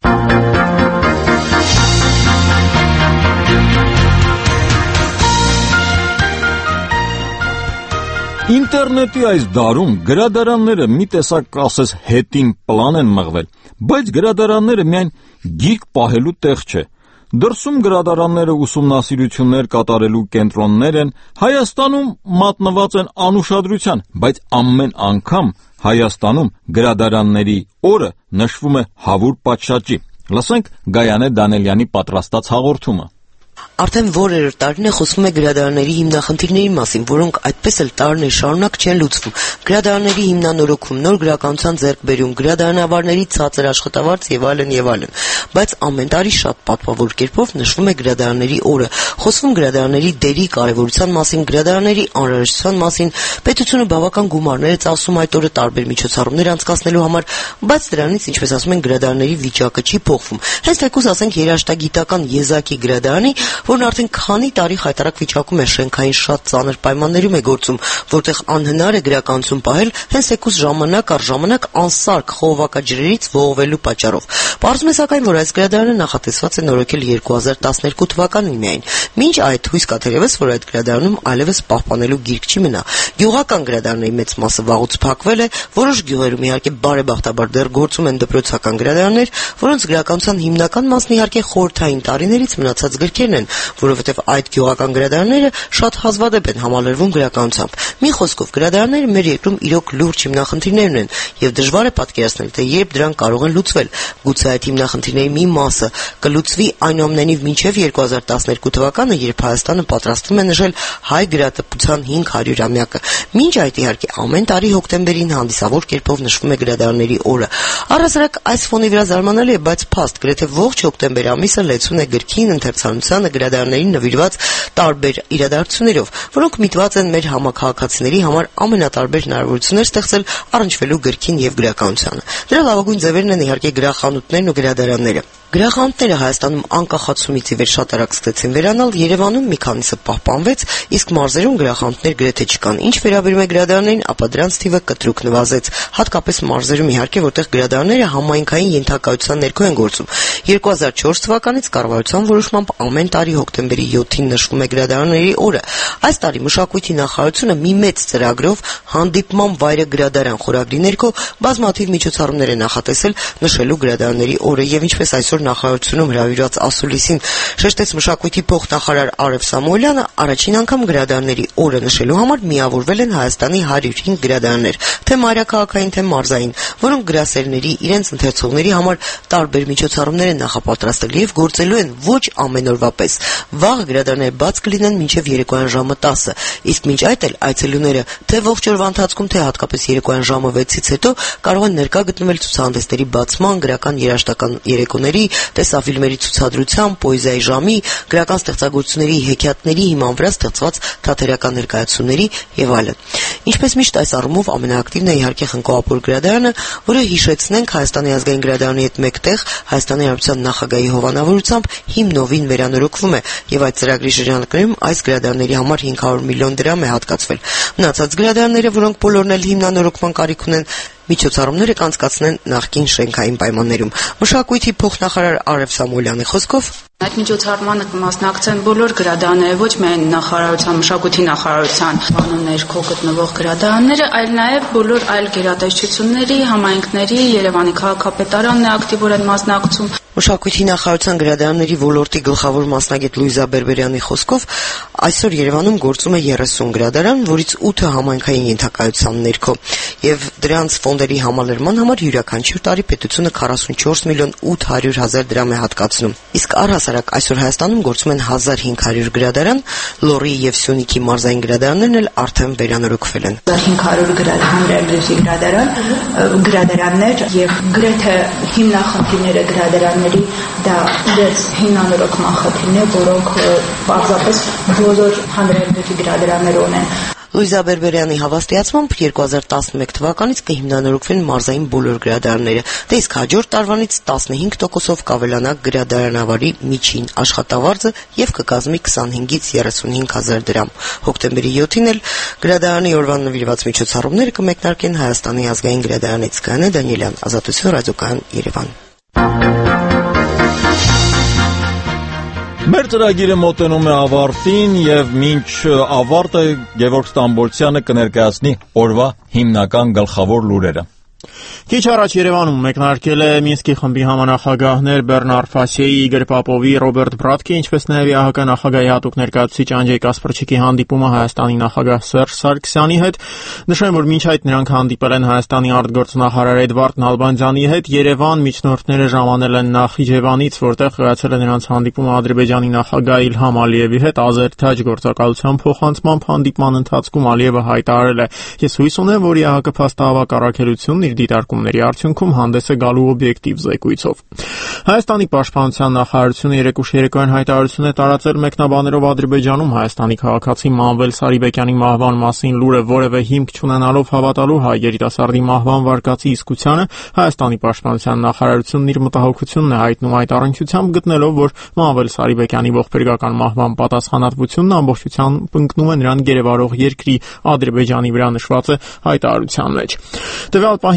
Ինտերնետի այս դարում գրադարանները մի տեսակ ասես հետին պլան են մղվել, բայց գրադարանները միայն գիրք պահելու տեղ չէ։ Դրսում գրադարանները ուսումնասիրություններ կատարելու կենտրոններ են, Հայաստանում մատնված են անուշադրության, բայց ամեն անգամ Հայաստանում գրադարանների օրը նշվում է հավուր պատշաճի։ Լսենք Գայանե Դանելյանի պատրաստած հաղորդումը։ Արդեն որերորդ տարին է խոսվում է գրադարանների հիմնախնդիրների մասին, որոնք այդպես էլ տարիներ շարունակ չեն լուծվում։ Գրադարանների հիմնանորոգում, նոր գրականության ձեռքբերում, գրադարանավարների ցածր աշխատավարձ եւ այլն եւ այլն։ Բայց ամեն տարի շատ պատվավոր կերպով նշվում է գրադարանների օրը։ Խոսվում գրադարանների դերի կարեւորության մասին, գրադարանների անհրաժեշտության մասին, պետությունը բավական գումարներ է ծախսում այդ օրը տարբեր միջոցառումներ անցկացնելու համար, բայց դրանից, ինչպես ասում են, գրադարանների վիճակը չի փոխվում։ Հենց թեկուզ ասենք երաժշտագիտական Եզակի գրադարանի, որն արդեն քանի տարի խայտարակ վիճակում է, շենքային շատ ծանր պայմաններում է գործում, որտեղ անհնար է գրականություն պահել, հենց եկուս ժամանակ առ ժամանակ անսարք խողովակաջրերից ողողվելու պատճառով։ Պարզվում է սակայն, որ այս գրադարանը նախատեսված է նորոգել 2012 թվականին միայն։ Մինչ այդ հույս կա թերևս, որ այդ գրադարանում այլևս պահպանելու գիրք չի մնա։ Գյուղական գրադարանների մեծ մասը վաղուց փակվել է, որոշ գյուղերում իհարկե բարեբախտաբար դեռ գործում են դպրոցական գրադարաններ, որոնց գրականության հիմնական մասն իհարկե խորհրդային տարիներից մնացած գրքերն են, որովհետև այդ գյուղական գրադարանները շատ հազվադեպ են համալրվում գրականությամբ։ Մի խոսքով, գրադարանները մեր երկրում իրոք լուրջ հիմնախնդիրներ ունեն, եւ դժվար է պատկերացնել, թե երբ դրանք կարող են լուծվել։ Գուցե այդ հիմնախնդիրների մի մասը կլուծվի այնուամենայնիվ մինչև 2012 թվականը, երբ Հայաստանը պատրաստվում է նշել հայ գրատպության 500-ամյակը։ Մինչ այդ իհարկե ամեն տարի հոկտեմբերին հանդիսավոր կերպով նշվում է գրադարանների օրը։ Առհասարակ այս ֆոնի վրա զարմանալի է, բայց փաստ գրեթե ողջ հոկտեմբեր ամիսը լեցուն է գրքին, ընթերցանությանը, գրադարաններին նվիրված տարբեր իրադարձություններով, որոնք միտված են մեր համաքաղաքացիների համար ամենատարբեր հնարավորություններ ստեղծել առնչվելու գրքին եւ գրականությանը։ Դրա լավագույն ձևերն են իհարկե գրախանութներն ու գրադարանները։ Գրախանութները Հայաստանում անկախացումից ի վեր շատ արագ սկսեցին վերանալ, Երևանում մի քանիսը պահպանվեց, իսկ մարզերում գրախանութներ գրեթե չկան։ Ինչ վերաբերում է գրադարաններին, ապա դրանց թիվը կտրուկ նվազեց, հատկապես մարզերում իհարկե, որտեղ գրադարանները համայնքային ենթակայության ներքո են գործում։ 2004 թվականից կառավարության որոշմամբ ամեն տարի հոկտեմբերի 7-ին նշվում է գրադարանների օրը։ Այս տարի մշակույթի նախարարությունը մի մեծ ծրագրով հանդիպման վայրը գրադարան խորագրի ներքո բազմաթիվ միջոցառումներ է նախատեսել նշելու գրադարանների օրը, եւ ինչպես այսօր նախարարությունում հրավիրված ասուլիսին շեշտեց մշակույթի փոխնախարար Արև Սամուելյանը, առաջին անգամ գրադարանների օրը նշելու համար միավորվել են Հայաստանի 105 գրադարաններ, թե մայրաքաղաքային, թե մարզային, որոնք գրասերների, իրենց ընթերցողների համար տարբեր միջոցառումներ են նախապատրաստել եւ գործելու են ոչ ամեն օրվա պես։ Վաղ գրադարանները բաց կլինեն մինչև երեկոյան ժամը 10-ը, իսկ մինչ այդ էլ այցելուները թե ողջ օրվա ընթացքում, թե հատկապես երեկոյան ժամը 6-ից հետո կարող են ներկա գտնվել ցուցահանդեսների բացման, գրական երաժշտական երեկոների, տեսաֆիլմերի ցուցադրության, պոեզիայի ժամի, գրական ստեղծագործությունների, հեքիաթների հիման վրա ստեղծված թատերական ներկայացումների եւ այլն։ Ինչպես միշտ այս առումով ամենաակտիվն է իհարկե Խնկո-Ապոր գրադարանը, որը հիշեցնենք Հայաստանի ազգային գրադարանի հետ մեկտեղ Հայաստանի Հանրապետության նախագահի հովանավորությամբ հիմնովին վերանորոգվում է եւ այդ ծրագրի շրջանակներում այս գրադարանների համար 500 միլիոն դրամ է հատկացվել։ Մնացած գրադարանները, որոնք բոլորն էլ հիմնանորոգման կարիք ունեն, միջոցառումները կանցկացնեն նախկին շենքային պայմաններում։ Մշակույթի փոխնախարար Արև Սամուելյանի խոսքով այդ միջոցառմանը կմասնակցեն բոլոր գրադարանները, ոչ միայն նախարարության, մշակույթի նախարարության բանու ներքո գտնվող գրադարանները, այլ նաև բոլոր այլ գերատեսչությունների, համայնքների, Երևանի քաղաքապետարանն է ակտիվորեն մասնակցում։ Մշակույթի նախարարության գրադարանների ոլորտի գլխավոր մասնագետ Լուիզա Բերբերյանի խոսքով այսօր Երևանում գործում է 30 գրադարան, որից 8-ը համայնքային ենթակայության ներքո, եւ դրանց ֆոնդերի համալրման համար յուրաքանչյուր տարի պետությունը 44 միլիոն 800 հազար դրամ է հատկացնում։ Իսկ առհասարակ այսօր Հայաստանում գործում են 1500 գրադարան, Լոռի եւ Սյունիքի մարզային գրադարաններն էլ արդեն վերանորոգվել են։ 1500 գրադարաններ եւ գրեթե հիմնախնդիրները գրադարանների դա իրենց հիմնանորոգման խնդիրն է, որոնք պարզապես բոլոր հանրային գրադարանները ունեն։ Լուիզա Բերբերյանի հավաստիացմամբ 2011 թվականից կհիմնանորոգվեն մարզային բոլոր գրադարանները, դե իսկ հաջորդ տարվանից 15%-ով կավելանա գրադարանավարի միջին աշխատավարձը եւ կկազմի 25-ից 35 հազար դրամ։ Հոկտեմբերի 7-ին էլ գրադարանի օրվան նվիրված միջոցառումները կմեկնարկեն Հայաստանի ազգային գրադարանից։ Կանե Դանիելյան, Ազատություն ռադիոկայան, Երևան։ Մեր ծրագիրը մոտենում է ավարտին եւ մինչ ավարտը Գևորգ Ստամբոլցյանը կներկայացնի օրվա հիմնական գլխավոր լուրերը։ Քիչ առաջ Երևանում մեկնարկել է Մինսկի խմբի համանախագահներ Բեռնար Ֆասիեի, Իգոր Պապովի, Ռոբերտ Բրատկի, ինչպես նաև ՀՀԿ նախագահի հատուկ ներկայացուցիչ Անջեյ Կասպրչիկի հանդիպումը Հայաստանի նախագահ Սերժ Սարգսյանի հետ։ Նշեմ, որ մինչ այդ նրանք հանդիպել են Հայաստանի արտգործնախարար Էդվարդ Նալբանդյանի հետ։ Երևան միջնորդները ժամանել են Նախիջևանից, որտեղ կայացել է նրանց հանդիպումը Ադրբեջանի նախագահ Իլհամ Ալիևի հետ Ազեր-Թաջ գործակալության փոխանցմամբ հանդիպման ընթացքում Ալիևը հայտարարել է. «Ես հույս ունեմ, որ ՀՀԿ փաստահավաք առաքելությունն իր դիտարկումների արդյունքում հանդես է գալու օբյեկտիվ զեկույցով»։ Հայաստանի պաշտպանության նախարարությունը երեկոյան հայտարարություն է տարածել մեկնաբաներով Ադրբեջանում Հայաստանի քաղաքացի Մանվել Սարիբեկյանի մահվան մասին լուրը որևէ հիմք չունենալով հավատալու հայ երիտասարդի մահվան վարկածի իսկությանը, Հայաստանի պաշտպանության նախարարությունն իր մտահոգությունն է հայտնում այդ առնչությամբ, գտնելով, որ Մանվել Սարիբեկյանի ողբերգական մահվան պատասխանատվությունն ամբողջությամբ ընկնում է նրան գերեվարող երկրի Ադրբեջանի վրա նշված է հայտարարության մեջ։ Տվյալ պահին Հայաստանի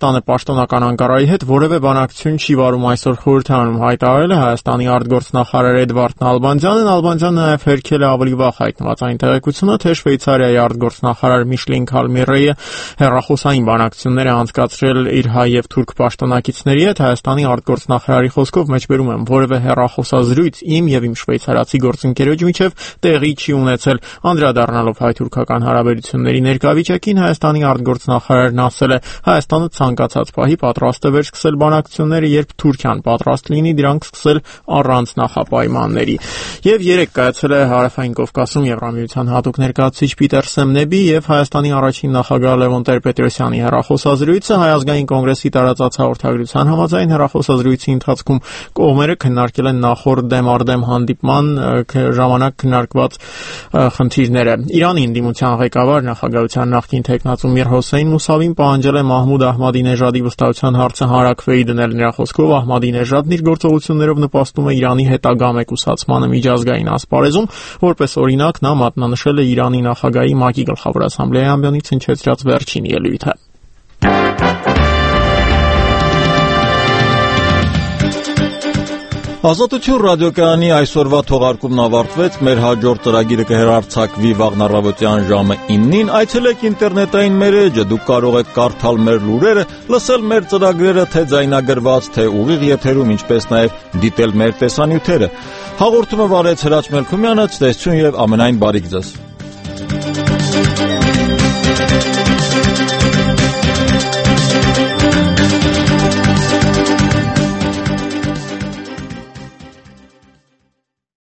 Հայաստանը պաշտոնական Անկարայի հետ որևէ բանակցություն չի վարում այսօր խորհրդարանում, հայտարարել է Հայաստանի արտգործնախարար Էդվարդ Նալբանդյանն։ Նալբանդյանը նաև հերքել է ավելի վաղ հայտնված այն տեղեկությունը, թե Շվեյցարիայի արտգործնախարար Միշլին Քալմիրեյը հեռախոսային բանակցություններ է անցկացրել իր հայ եւ թուրք պաշտոնակիցների հետ։ Հայաստանի արտգործնախարարի խոսքով մեջբերում եմ որևէ հեռախոսազրույց իմ եւ իմ շվեյցարացի գործընկերոջ միջև տեղի չի ունեցել։ Անդրադառնալով հայ-թուրքական հարաբերությունների ներկայավիճակին Հայաստանի արտգործնախարարն ասել է. Հայաստանը ցանկացած պահի պատրաստ է վերսկսել բանակցությունները, երբ Թուրքիան պատրաստ լինի դրանք սկսել առանց նախապայմանների։ Եվ երեք կայացել է Հարավային Կովկասում Եվրամիության հատուկ ներկայացուցիչ Պիտեր Սեմնեբի եւ Հայաստանի առաջին նախագահ Լևոն Տեր-Պետրոսյանի հեռախոսազրույցը։ Հայազգային կոնգրեսի տարածած հաղորդագրության համաձայն հեռախոսազրույցի ընթացքում կողմերը քննարկել են նախորդ դեմ-արդեմ հանդիպման ժամանակ քննարկված խնդիրները։ Իրանի ընդդիմության ղեկավար նախագահության նախկին թեկնածու Միր Հոսեյն Մուսավին պահանջել է Մահմուդ Ահմադինեժադի վստահության հարցը հանրաքվեի դնել։ Նրա խոսքով Ահմադինեժադն իր գործողություններով նպաստում է Իրանի հետագա մեկուսացմանը միջազգային ասպարեզում։ Որպես օրինակ նա մատնանշել է Իրանի նախագահի ՄԱԿ-ի գլխավոր ասամբլեայի ամբիոնից հնչեցրած վերջին ելույթը։ Ազատություն ռադիոկայանի այսօրվա թողարկումն ավարտվեց։ Մեր հաջորդ ծրագիրը կհեռարձակվի վաղն առավոտյան ժամը 9-ին։ Այցելեք ինտերնետային մեր էջը, դուք կարող եք կարդալ մեր լուրերը, լսել մեր ծրագրերը թե ձայնագրված, թե ուղիղ եթերում, ինչպես նաև դիտել մեր տեսանյութերը։ Հաղորդումը վարեց Հրաչ Մելքումյանը, ցտեսություն եւ ամենայն բարիք ձեզ։